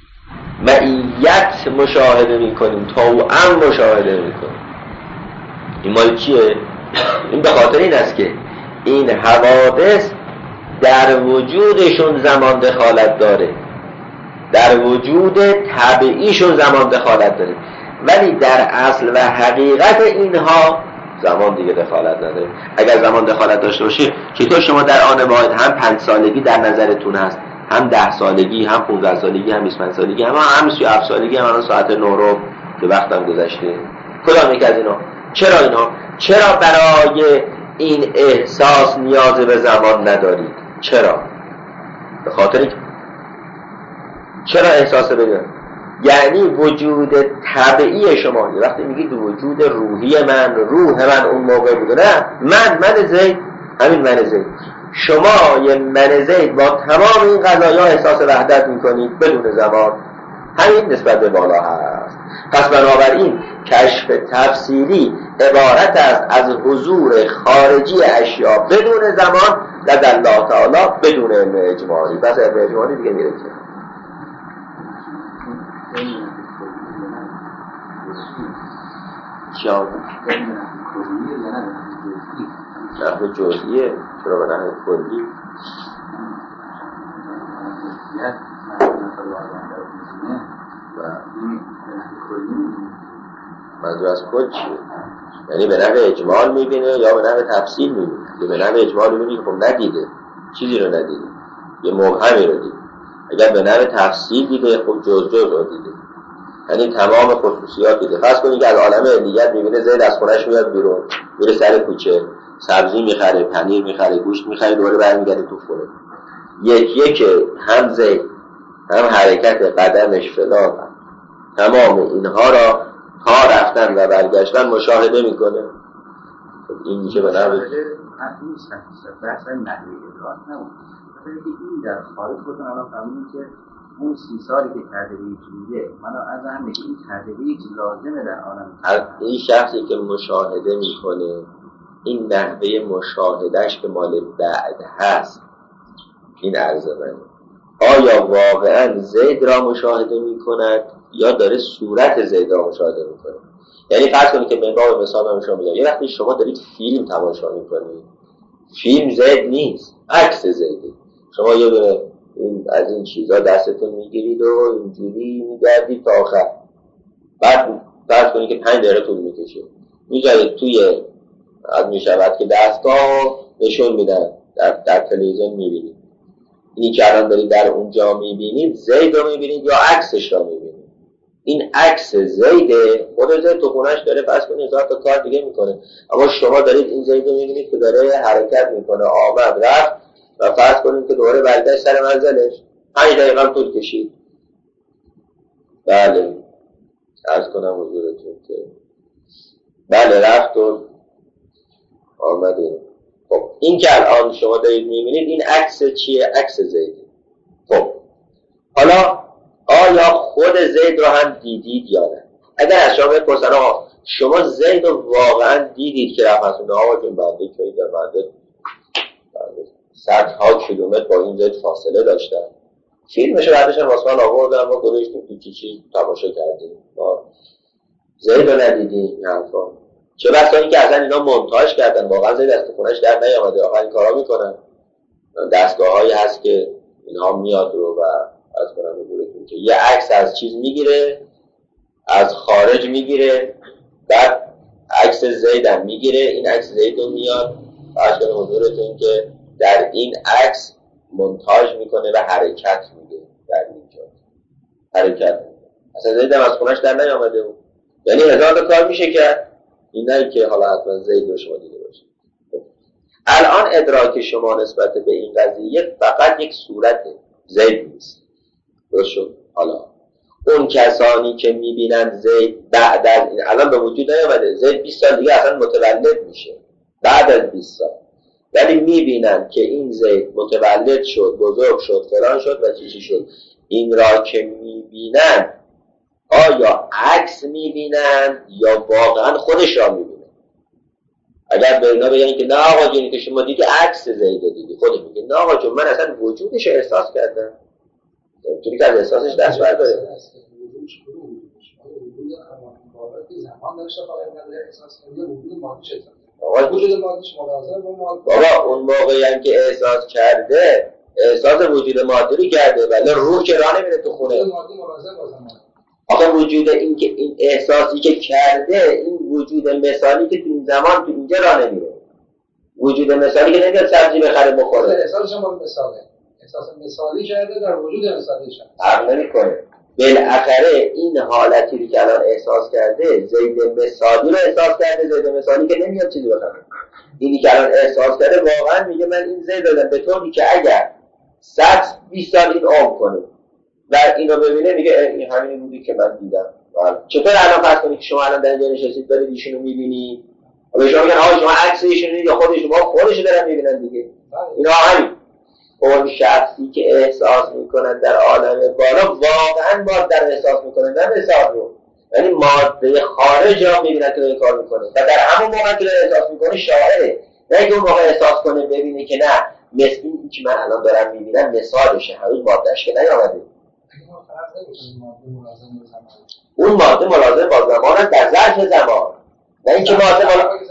معیت مشاهده میکنیم، توأم مشاهده میکنیم. این مال کیه؟ این به خاطر این است که این حوادث در وجودشون زمان دخالت داره، در وجود طبیعیشون زمان دخالت داره، ولی در اصل و حقیقت اینها زمان دیگه دخالت نداره. اگر زمان دخالت داشته باشه چطور شما در آن واحد هم 5 سالگی در نظرتون هست، هم 10 سالگی، هم 15 سالگی، هم 25 سالگی، هم 37 سالگی، هم الان ساعت 9 رو که وقتم گذشته؟ کدام یک از اینا؟ چرا اینا؟ چرا برای این احساس نیاز به زمان ندارید؟ چرا؟ به خاطر چرا احساس بدید؟ یعنی وجود طبیعی شما، وقتی میگید وجود روحی من، روح من اون موقع بوده، نه من زید، همین من زید، شما یه من زید با تمام این قضایا احساس وحدت میکنید بدون زمان، همین نسبت به بالا هست. پس بنابراین کشف تفصیلی عبارت است از حضور خارجی اشیا بدون زمان لدى الله تعالی بدون علم اجمالی. پس علم اجمالی دیگه میره که چیان نحو جزئیه، چرا به نحو کلی؟ منظور از کل چیه؟ یعنی به نحو اجمال میبینه یا به نحو تفصیل میبینه؟ یا به نحو اجمال میبینه خب ندیده، چیزی رو ندیده، یه مبهمی رو دیده. اگر به نحو تفصیل دیده خب جز رو دیده، یعنی تمام خصوصیات دیده. فرض کنید که از عالم علیت میبینه زید از خونش میاد بیرون، میره سر کوچه، سبزی میخره، پنیر میخره، گوشت میخره، دوباره برمیگرده تو خونه. یک هم زید، هم حرکت قدمش فلان، تمام اینها را تا رفتن و برگشتن مشاهده میکنه. این میشه به نحو بحث نحوی ادراک نمون. مثلا که این در خارج بودن الان فهمیدیم که اون 30 سالی که تدریج میده، منو از هم میگه این تدریج لازمه در عالم. این شخصی که مشاهده میکنه این نحوه مشاهدهش که مال بعد هست، این عرضه منه. آیا واقعا زید را مشاهده میکند یا داره صورت زید را مشاهده میکنه؟ یعنی فرض کنید که من با مثال من شما میگم، یه وقتی شما دارید فیلم تماشا میکنید، فیلم زید نیست، عکس زیده. شما یه دونه از این چیزا دستتون میگیرید و اینجوری میگردید تا آخر، بعد فرض کنید که 5 دقیقه طول میکشه، میذارید توی از میشود که دستگاه نشون میدن در تلویزیون میبینید. اینی که الان دارید در اونجا میبینید زید رو میبینید یا عکسش رو میبینید؟ این عکس زیده، خود زید تو خونش داره فرض کنید 1000 تا کار دیگه میکنه، اما شما دارید این زید رو میبینید که داره حرکت میکنه، آمد رفت و فرض کنید که دوباره برگشت سر منزلش، 5 دقیقه هم طول کشید. بله عرض کنم حضورتون که بله رفت و آمده. خب این که الان شما دارید میبینید این عکس چیه؟ عکس زیده. خب حالا آیا خود زید رو هم دیدید یا نه؟ اگر از شما بپرسن آقا شما زید رو واقعا دیدید که رفت از اون آقا جون بنده که در بنده صدها کیلومتر با این زید فاصله داشتن، فیلمش رو بعدش هم واسه من آوردن ما گذاشتیم تو چی تماشا کردیم، زید رو ندیدیم. حرفا چه بسا این که اصلا اینا مونتاژ کردن، واقعا زید از خونش در نیامده، آخر این کارا میکنن. دستگاه هایی هست که اینها میاد رو و از کنم بگورتون که یه عکس از چیز میگیره، از خارج میگیره، بعد عکس زید هم میگیره، این عکس زید رو میاد از کنم بگورتون که در این عکس مونتاژ میکنه و حرکت میده، در اینجا حرکت میده. اصلا زید هم از خونش در نیامده بود، یعنی 1000 تا کار میشه کرد. این نه که حالا حتما زید رو شما دیده باشه. الان ادراک شما نسبت به این قضیه فقط یک صورت زید نیست، درست شد؟ حالا اون کسانی که میبینن زید بعد از این الان به وجود نیامده، زید 20 سال دیگه اصلا متولد میشه بعد از 20 سال، ولی میبینن که این زید متولد شد، بزرگ شد، فلان شد و چی شد. این را که میبینن آیا عکس میبینن یا واقعا خودش را میبینن؟ اگر به اینا بگن که نه آقا جونی که شما دیدی عکس زید دیدی، خودش میگه نه آقا جون من اصلا وجودش رو احساس کردم، اینطوری که از احساسش دست برداره. وقتی زمان داره شفاعت نداره احساس کنه وجود مادیش احساس وجود مادیش ملازمه با ماده. بابا اون موقعی هم که احساس کرده احساس وجود مادی رو کرده ولی روح که راه نمیره تو خونه. وجود مادی ملازمه با زمان. آخه وجود این که این احساسی که کرده این وجود مثالی که تو این زمان تو اینجا راه نمیره. وجود مثالی که نمیاد سبزی بخره بخوره. احساسش هم با مثاله. احساس مثالی کرده در وجود مثالیش فرق نمیکنه. بالاخره این حالتی که الان احساس کرده زید مثالی رو احساس کرده، زید مثالی که نمیاد چیزی بخره. اینی که الان احساس کرده واقعا میگه من این زید دادم به طوری که اگر 120 سال این عمر کنه و اینو ببینه میگه این همینی بودی که من دیدم. چطور الان فرض کنید که شما الان در اینجا نشستید دارید ایشونو میبینی و به شما میگن آقا شما عکس ایشونو دیدید یا خودشو دارن میبینن دیگه. اینا همین اون شخصی که احساس میکنن در عالم بالا واقعا ماده رو احساس میکنن نه مثال رو، یعنی ماده خارج را میبینن که داره کار میکنه و در همون موقع که احساس میکنه شاعره، نه اینکه اون موقع احساس کنه ببینه که نه مثل این که من الان دارم میبینم مثالشه هنوز مادهش که نیامده. اون ماده ملازم با زمان در ظرف زمان، نه اینکه ماده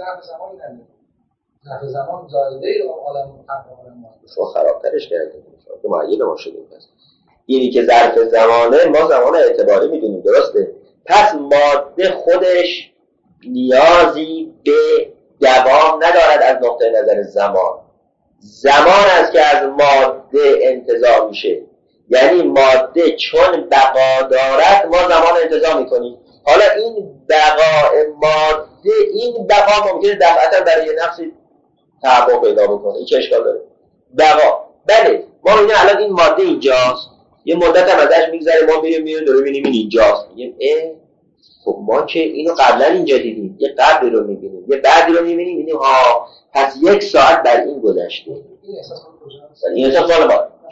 ظرف زمان زایده عالم شو خرابترش کردیم که معید ما شدیم. اینی که ظرف زمانه ما زمان اعتباری میدونیم، درسته؟ پس ماده خودش نیازی به دوام ندارد از نقطه نظر زمان است که از ماده انتزاع میشه، یعنی ماده چون بقا دارد ما زمان انتزاع میکنیم. حالا این بقای ماده این بقا ممکنه دفعتا برای یه نفسی تحقق پیدا بکنه، این چه اشکال داره؟ بقا بله ما میگیم الان این ماده اینجاست، یه مدت هم ازش میگذره ما میریم دور ببینیم این اینجاست، میگیم خب ما که اینو قبلا اینجا دیدیم، یه قبلی رو میبینیم یه بعدی رو میبینیم، میبینیم ها پس 1 ساعت بر این گذشته. این احساس مال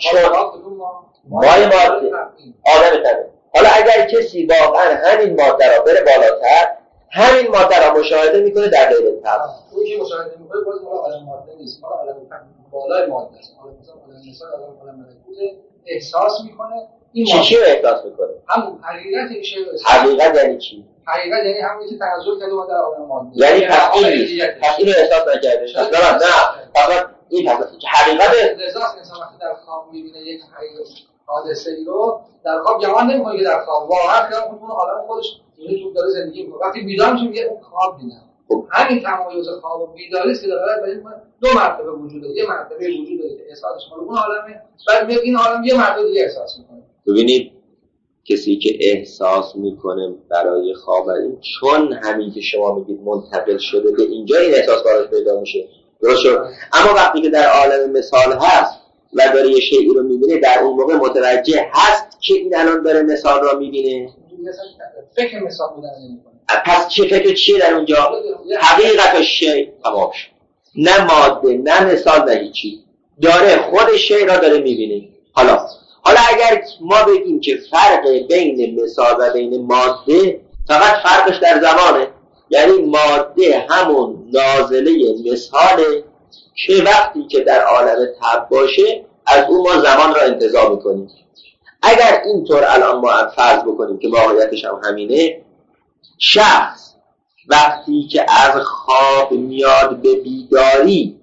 مال ماده آدم تنه. حالا اگر کسی واقعا همین ماده را بره بالاتر، همین ماده را مشاهده میکنه در غیر طبع، اون که مشاهده میکنه باز مال عالم ماده نیست، مال عالم بالای ماده است. حالا مثلا عالم ملکوت احساس میکنه. این چی رو احساس میکنه؟ همون حقیقت میشه. حقیقت یعنی چی؟ حقیقت یعنی همونی که تناسل کرده ما در عالم ماده، یعنی پس اینو احساس نکرده شد. نه فقط این حقیقت احساس انسان وقتی در خواب میبینه یک حادثه‌ای رو در خواب جوان نمی‌کنه که در خواب واقعا خیلی اون عالم خودش یعنی تو داره زندگی می‌کنه. وقتی بیدار میشه میگه اون خواب دیدم. همین تمایز خواب و بیداری است که داره برای دو مرتبه وجوده. یه مرتبه وجوده که احساسش مال اون عالمه، بعد میاد این عالم یه مرتبه دیگه احساس می‌کنه. ببینید کسی که احساس می‌کنه برای خواب این چون همین که شما میگید منتقل شده به اینجا این احساس براش پیدا میشه، درست شد؟ اما وقتی که در عالم مثال هست و داره یه شیئی رو میبینه در اون موقع متوجه هست که این الان داره مثال رو میبینه. فکر مثال بودن نمی‌کنه. پس چه فکر چیه در اونجا؟ حقیقت شیء تمام شد. نه ماده نه مثال نه هیچی، داره خود شیء را داره میبینه. حالا اگر ما بگیم که فرق بین مثال و بین ماده فقط فرقش در زمانه، یعنی ماده همون نازله مثاله که وقتی که در عالم طبع باشه از اون ما زمان را انتزاع میکنیم. اگر اینطور الان ما فرض بکنیم که واقعیتش هم همینه، شخص وقتی که از خواب میاد به بیداری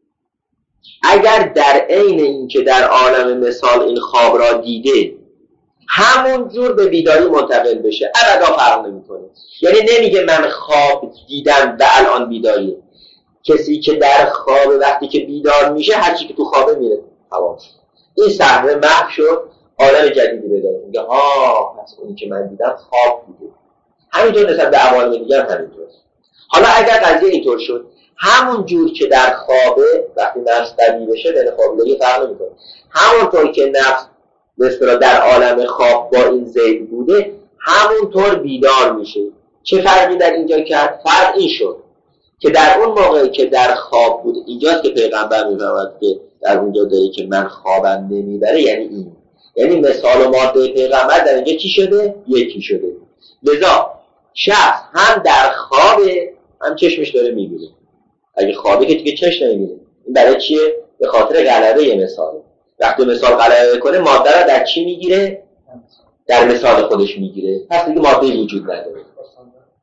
اگر در عین این که در عالم مثال این خواب را دیده همون جور به بیداری منتقل بشه ابدا فرق نمیکنه. یعنی نمیگه من خواب دیدم و الان بیداریه. کسی که در خواب وقتی که بیدار میشه هر چی که تو خوابه میره تمام شد، این صحنه محو شد، عالم جدیدی پیدا میشه. پس اون که من دیدم خواب بوده. همینطور نسبت به عوالم دیگر همینطور. حالا اگر قضیه اینطور شد همون جور که در خوابه وقتی نفس قوی بشه بین خوابیدگی فرق نمیکنه، همونطور که نفس مثلا در عالم خواب با این زید بوده همونطور بیدار میشه. چه فرقی در اینجا کرد؟ فرق این شد که در اون موقعی که در خواب بود اینجاست که پیغمبر میفرماید که در اونجا داره که من خوابم نمیبره، یعنی این، یعنی مثال و ماده پیغمبر در اینجا چی شده؟ یکی شده. لذا شخص هم در خوابه هم چشمش داره میبینه. اگه خوابه که دیگه چشم نمیبینه. این برای چیه؟ به خاطر غلبه مثاله. وقتی مثال غلبه کنه ماده را در چی میگیره؟ در مثال خودش میگیره. پس دیگه ماده وجود نداره.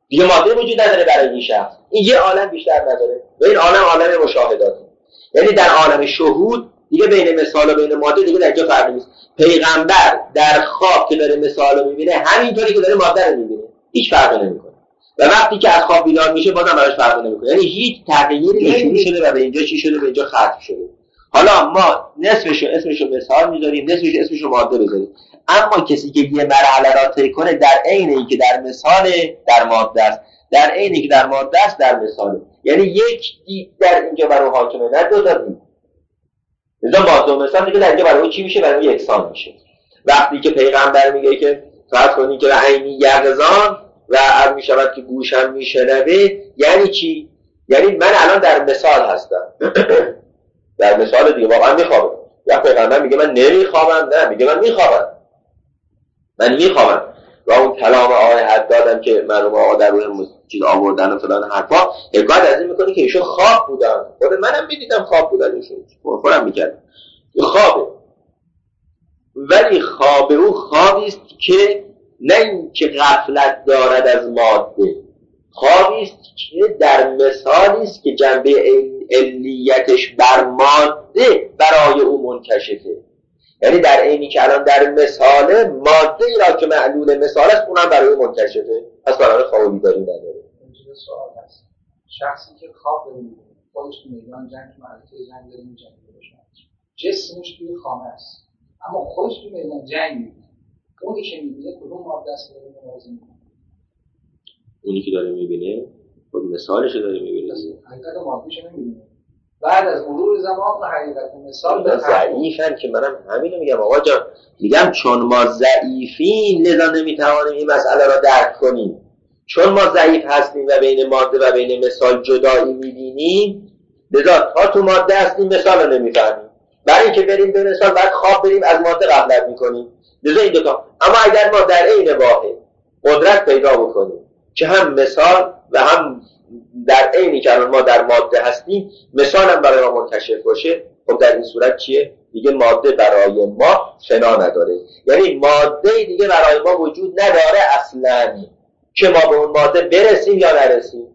دیگه ماده وجود نداره برای این شخص. این یه عالم بیشتر نداره و این عالم مشاهداته. یعنی در عالم شهود دیگه بین مثال و بین ماده دیگه در جا فرقی نیست. پیغمبر در خواب که داره مثال رو میبینه همینطوری که داره ماده رو میبینه، هیچ فرقی نمیکنه. و وقتی که از خواب بیدار میشه بازم براش فرقی نمیکنه. یعنی هیچ تغییری نشون شده و به اینجا چی شده، به اینجا ختم شده. حالا ما نصفشو اسمشو مثال میذاریم، نصفشو اسمشو ماده بذاریم. اما کسی که یه مرحله را طی کنه در عین اینکه در مثال در ماده است، در عین اینکه در ماده است در مثال، یعنی یک دید در اینجا برای حاکمه، نه دو تا دید. مثلا ماده و مثال دیگه در اینجا برای چی میشه؟ برای یکسان میشه. وقتی که پیغمبر میگه که فرض کنید که عینی یقظان و عرض میشود که گوشم میشنوه، یعنی چی؟ یعنی من الان در مثال هستم. در مثال دیگه واقعا میخوابم. یا پیغمبر میگه من نمیخوابم، نه میگه من میخوابم. و اون کلام آقای حدادم که مرحوم آقا در روی چیز آوردن و فلان حرفا حکایت از این میکنه که ایشون خواب بودن. خود منم میدیدم خواب بودن ایشون، خودم میکردم. این خوابه، ولی خواب او خوابی است که نه اینکه غفلت دارد از ماده، خوابی است که در مثالی است که جنبه علیتش بر ماده برای او منکشفه. یعنی در عینی که الان در مثال ماده ای را که معلول مثال است اونم برای او منکشفه، پس برای خواب بیداری نداره. اینجوری سوال هست، شخصی که خواب داره می‌بینه خودش تو میدان جنگ تو معرکه جنگ داره می‌جنگه، جسمش توی خانه است اما خودش تو میدان جنگ می‌بینه، اونی که می‌بینه کدوم ماده است که داره موازی می‌کنه؟ اونی که داره می‌بینه خود مثالش داره می‌بینه، حقیقت ماده‌اش نمی‌بینه. بعد از مرور زمان و حقیقت مثال به ضعیفن که منم همینو میگم آقا جان، میگم چون ما ضعیفیم لذا نمیتوانیم این مسئله را درک کنیم. چون ما ضعیف هستیم و بین ماده و بین مثال جدایی می‌بینیم، لذا تا تو ماده هستیم مثال رو نمی‌فهمیم. برای اینکه بریم به مثال بعد خواب بریم از ماده غفلت می‌کنیم. لذا این دوتا. اما اگر ما در عین واحد قدرت پیدا بکنیم که هم مثال و هم در عینی که ما در ماده هستیم مثال هم برای ما منکشف باشه، خب در این صورت چیه؟ دیگه ماده برای ما فنا نداره. یعنی ماده دیگه برای ما وجود نداره اصلاً، که ما به اون ماده برسیم یا نرسیم.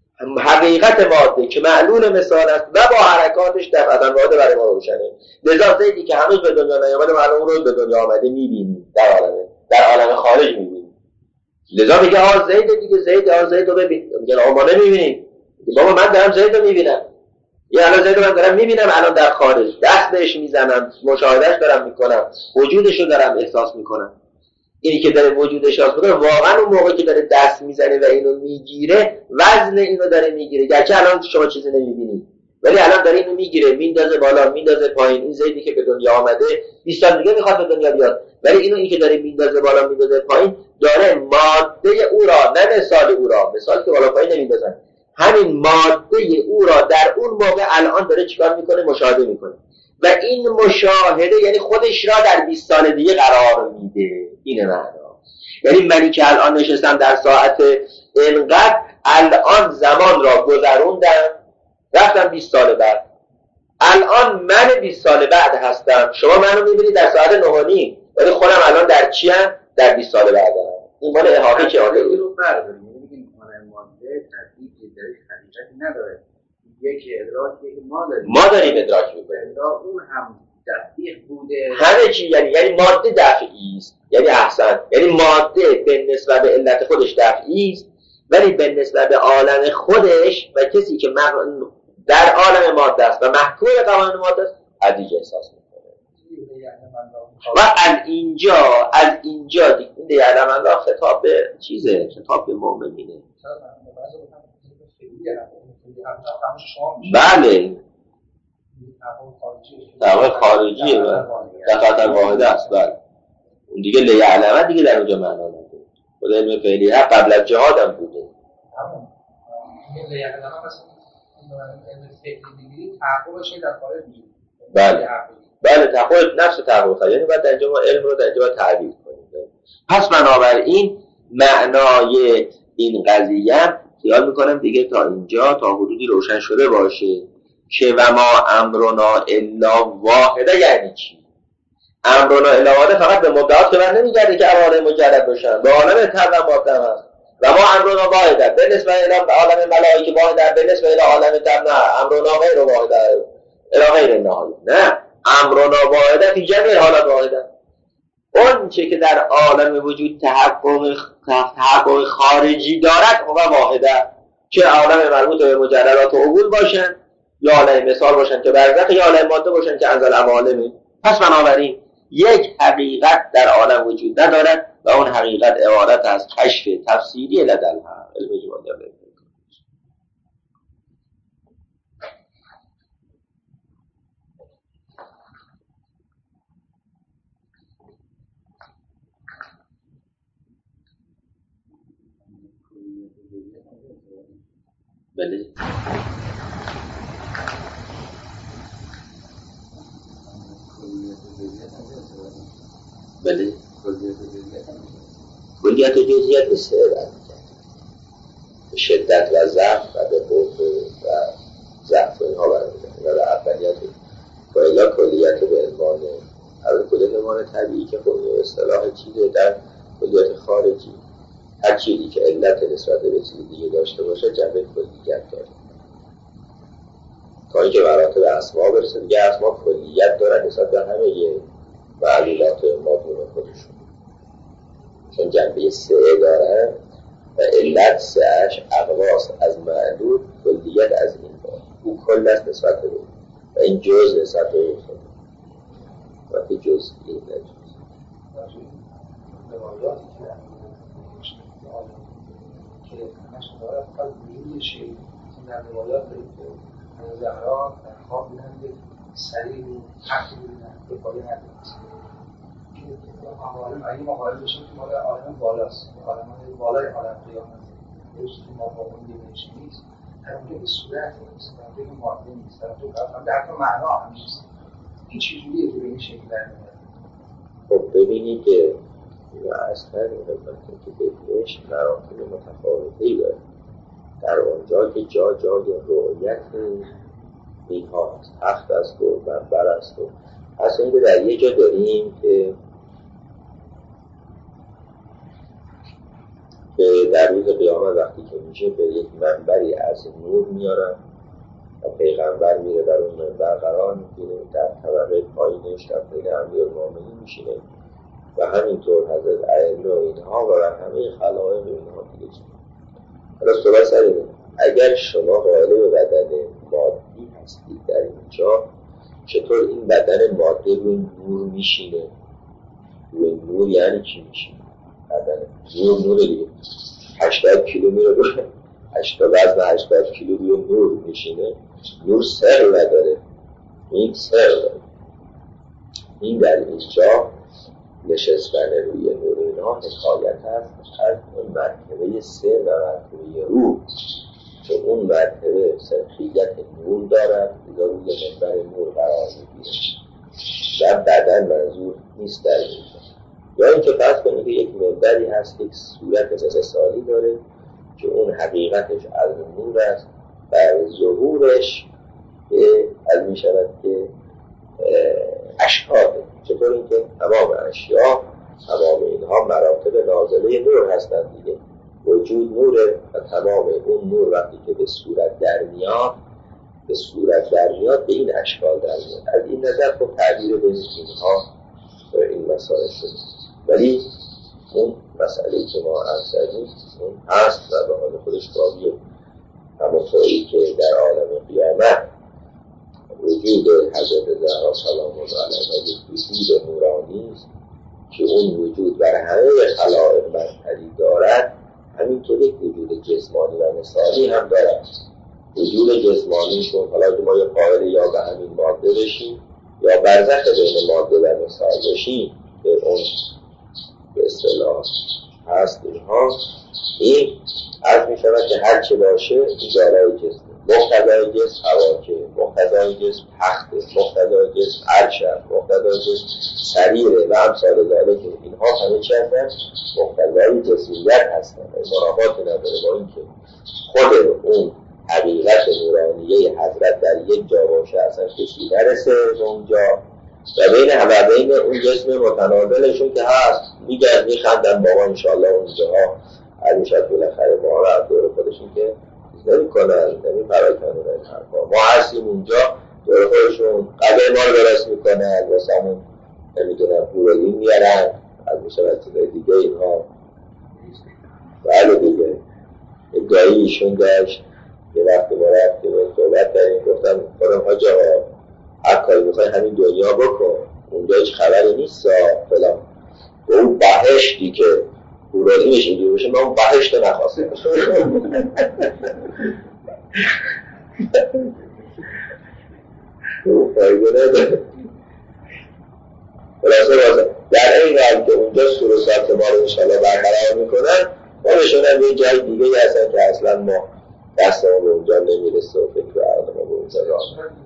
حقیقت ماده که معلول مثال است و با حرکاتش دفعتاً ماده برای ما روشنه. لذا زیدی که هنوز به دنیا نیامده معلوم رو به دنیا آمده می‌بینیم، در عالم خارج می‌بینیم. لذا میگه زید دیگه، زید رو ببین. میگه ما نمی‌بینیم. بابا من دارم زید رو می‌بینم. یه الان زید رو من دارم می‌بینم الان در خارج. دست بهش میزنم، مشاهدهش دارم میکنم، وجودش رو دارم احساس میکنم. اینی که داره وجودش احساس میکنه واقعا اون موقع که داره دست میزنه و اینو میگیره وزن اینو داره میگیره. گرچه الان شما چیزی نمی‌بینید ولی الان داره اینو میگیره، میندازه بالا، میندازه پایین. این زیدی که به دنیا آمده 20 سال دیگه میخواد به دنیا بیاد، ولی اینو که داره میندازه بالا میندازه پایین داره ماده او را، نه مثال او را، مثال که بالا پایین نمیندازن، همین ماده او را در اون موقع الان داره چیکار میکنه؟ مشاهده میکنه. و این مشاهده یعنی خودش را در 20 سال دیگه قرار میده. اینه معنا. یعنی منی که الان نشستم در ساعت اینقدر، الان زمان را گذروندم رفتم 20 سال بعد، الان من 20 سال بعد هستم. شما منو میبینید در ساعت 9:30 ولی خودم الان در چی ام؟ در 20 سال بعدم. این مال احاطه که آله رو برداریم. یعنی بگیم ماده ترتیبی در حقیقتی نداره. یک ادراکی که ما داریم ادراک میکنیم. اون هم دقیق بوده. همه چی یعنی ماده دفعی است. یعنی احسن. یعنی ماده به نسبت به علت خودش دفعی است، ولی به نسبت به عالم خودش و کسی که در عالم ماده است و محکوم قوانین ماده است عدیج احساس میکنه. و از اینجا دیگه یعلم الله خطاب به چیزه، خطاب به مؤمنینه. بله تحقیق خارجیه و دفعتاً واحده است. بله اون دیگه لیعلمه دیگه در اونجا معنا نداره. خود علم فعلی ها قبل از جهاد هم بوده. این لیعلمه مثلا علم فعلی دیگه تحقیق بشه در خارج میشه. بله تحقیق نفس تحقیق، یعنی باید در اینجا ما علم رو در اینجا تعبیر کنیم. پس بنابراین معنای این قضیه خیال میکنم دیگه تا اینجا تا حدودی روشن شده باشه که و ما امرنا الا واحده. یعنی چی؟ امرنا الا واحده فقط به مبدعات که من نمیگرده که عوارض مجرد باشن، به عالم تر و ماده هست. و ما امرنا واحده بالنسبه الى عالم ملائکه واحده بالنسبه الى عالم در نه امرنا غیر واحده الى غیر النهایه. نه، امرنا واحده فی جمیع حالات واحده. اون چه که در عالم وجود تحقق خارجی دارد هو واحده، چه عالم مربوط به مجردات و عقول باشن یا عالم مثال باشن که برزخ یا عالم ماده باشن که انزل عوالمی. پس بنابراین یک حقیقت در عالم وجود ندارد و اون حقیقت عبارت از کشف تفسیری لدل علم جمال. بله بله کلیت و جزئیات به سه به شدت و ضعف و به قوت و ضعف اینها برمی‌گردد و به اولیت و الا کلیت به عنوان کلیت به عنوان طبیعی که خب اصطلاح چیزه در کلیت خارجی. هر چیزی که علت نسبت به چیز دیگه داشته باشه جنبه کلیت داره تا اینکه مراتب اسما برسه. دیگه اسما کلیت دارن نسبت به همه معلولات مادون خودشون، چون جنبه سه دارن و علت سهش اقواس از معلول، کلیت از این بار او کل است نسبت به او و این جز نسبت به او خود وقتی جز این نجز که همش داره فقط وجود شیء در روایات داریم که زهرا در خواب دیدن یک سریع و تختی دیدن که پایه ندارد این مقایل بشیم که مال عالم بالاست، عالم بالای عالم قیامت روز که ما با اون دیدنش نیست در اونجا به صورت نیست، در اونجا به ماده نیست، در اونجا در حتی معنا هم نیست. این چیزوریه که به این شکل در میاد. خب ببینید که اصلا خدمتتون که بهش مراتب متفاوتی داره. در اونجا که جای رؤیت اینها هست، تخت است و منبر است و اصلا اینکه در یه جا داریم که در روز قیامت وقتی که میشه به یک منبری از نور میارن و پیغمبر میره در اون منبر قرار میگیره، در طبقه پایینش در بین امیرالمومنین میشینه و همینطور حضرت ائمه و اینها و همه خلائق اینها دیگه. حالا صحبت سر اینه، اگر شما قائل به بدن مادی هستید در اینجا، چطور این بدن ماده روی نور میشینه؟ روی نور یعنی چی میشینه؟ بدن نور دیگه 80 کیلو میره روی 80 کیلو روی نور میشینه. نور سر نداره، این سر داره. این در اینجا نشستن روی نور اینها حکایت هست از مرتبه سر و مرتبه روح، که اون مرتبه سرخیت نور دارد دیگه روی منبر نور قرار میگیره و بدن منظور نیست در اینجا. یا اینکه فرض کنید که یک منبری هست یک صورت مثالی داره که اون حقیقتش از نور است و ظهورش از می شود که اشکاله. چطور اینکه تمام اشیا تمام اینها مراتب نازله نور هستند دیگه. وجود نوره و تمام اون نور وقتی که به صورت در میاد به این اشکال در میاد. از این نظر خب تعبیر بین اینها این مسائل شده، ولی اون مسئله که ما عرض کردیم اون هست و به حال خودش باقیه. همونطوری که در عالم قیامت وجود حضرت زهرا سلام الله علیها وجود نورانی است که اون وجود بر همه خلائق برتری دارد، همینطور یک وجود جسمانی و مثالی هم دارد. وجود جسمانی چون حالا که ما یه قائل یا به همین ماده بشیم یا برزخ بین ماده و مثال بشیم که اون به اصطلاح هست اینها، این عرض می شود که هر چه باشه این دارای جسم، مقتضای جسم حواکه، مقتضای جسم تخته، مقتضای جسم عرش، مقتضای جسم سریره و امثال ذالک. اینها همه چی هستن؟ مقتضای جسمیت هستن. منافاتی نداره با اینکه خود اون حقیقت نورانیه حضرت در یک جا باشه اصلا کسی نرسه اونجا و بین اون جسم متناولشون که هست میگرد میخندن بابا انشاءالله اونجاها همیشه بالاخره ما را دور خودشون که نمی کنن، نمی پراکنن این حرفا. ما هستیم اونجا دور خودشون قدر ما رو درست میکنن، واسه همون نمیدونم پورولین میارن از میشود چیزای دیگه اینها. بله دیگه ادعایی ایشون داشت یه وقتی ما رفتیم صحبت کردیم، گفتم خودم حاج آقا هر کاری میخوای همین دنیا بکن، اونجا هیچ خبری نیست فلان. اون بهشتی که پورولینش اینجوری باشه من اون بهشت رو نخواستم. اون فایده نداره. خلاصه در این حال که اونجا سروسات ما رو انشاءالله برقرار میکنن، ما بشونن یه جای دیگه هستن که اصلا ما دستمون به اونجا نمیرسه و فکر عقل ما به اونجا راه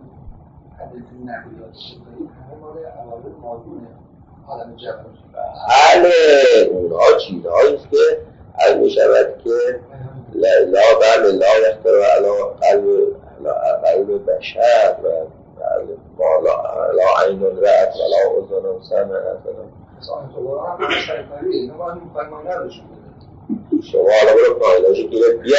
بله اونها چیزهاییست که از میشود که لا بله لا اختراع قلب بشر و ما لا عین رأت و لا اذن سمعت شما حالا برو پایلاشو گیره بیا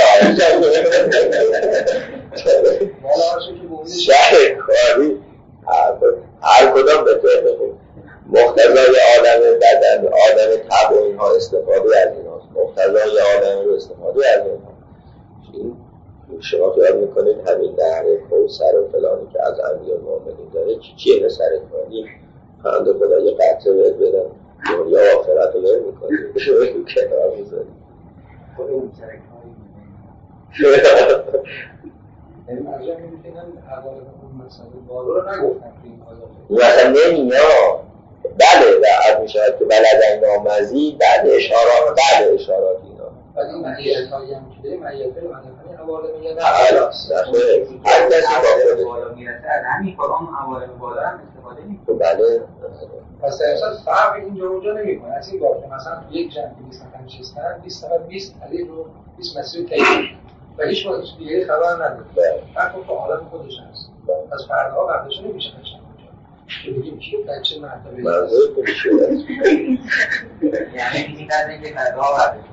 شهر کاری هر کدام به طور بخون مقتضای آدم بدن آدم طب و اینها استفاده از اینهاست، مقتضای آدم رو استفاده از اینها. شما خیال میکنید همین نهر کوثر و فلانی که از انبیاء مومنین داره چیه سر کاری خانده خدا یه قطعه بهت بدم دنیا و آخرت رو بر میکنید کنار میذارید خود اون سر کاری یعنی مرجع میبینن حوال اون مسئله بالا رو نگفتن که این حالا مثلا نمیاد بله و از میشود که بلدن نامزی بعد اشارات اینا ولی این معیت هایی هم که داریم معیت های مدفنی حواله میگه نه هر کسی با بالا میرسه از همین کارام حواله بالا هم استفاده میکنه. بله پس در اصلا فرق اینجا اونجا نمی کنه. از این باشه مثلا یک جمعی 25 چیستن 20 علی رو 20 مسیر تایید و هیچ وقت دیگه خبر نداره. هر تو عالم خودش هست. از فردها برداشت نمیشه که بگیم که بچه مرتبه منظور کنیشه هست یعنی این قدره که فردها برداشت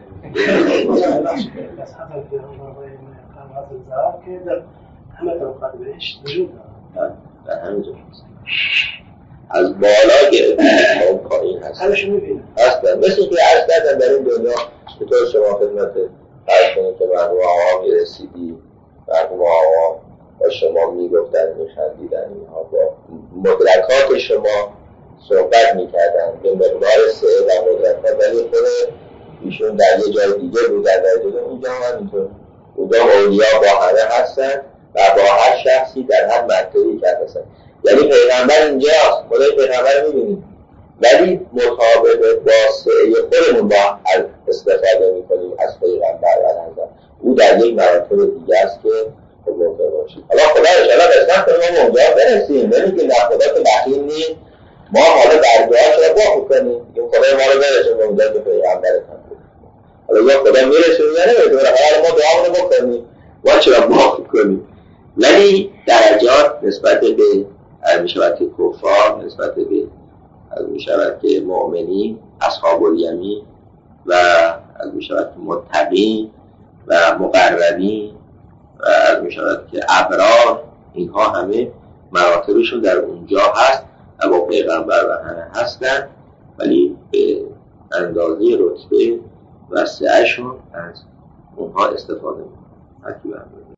از همه پیغمبرهای خلقات زرار که در همه طبقات بهشت وجود دارد. در همینجا از بالا گرفت اون پایین هست همشو میبینه هستن مثل که عرض کردم در این دنیا که تو شما خدمت فرض کنید که مرحوم آقا میرسیدی مرحوم آقا با شما میگفتن میخندیدن اینها با مدرکات شما صحبت میکردن به مقدار سعه و مدرکات ولی خود ایشون در یه جای دیگه بودن در جده اونجا هم اینطور اونجا اولیا با همه هستن و با هر شخصی در هر مرتبه‌ای که هستن یعنی پیغمبر اینجاست خدای پیغمبر رو میبینیم ولی مطابق با سعه خودمون با استفاده میکنیم از پیغمبر و او در یک مرتبه دیگه است که موقع باشید حالا خدا انشاءالله قسمت کنیم ما اونجا برسیم نمیگیم نه خدا که بخیل نیست ما حالا درجه‌هاش رو با کنیم این خدای ما رو برسیم اونجا که پیغمبرت هم بود حالا یا خدا میرسیم یا نمیرسیم حالا ما دعامونو بکنیم ما چرا با کنیم ولی درجات نسبت به میشود که کفار نسبت به میشود که مؤمنین اصحاب الیمین و میشود که متقین و مقربین و میشود که ابرار اینها همه مراتبشون در اونجا هست و با پیغمبر و همه هستن ولی به اندازه رتبه و سعهشون از اونها استفاده میکنن.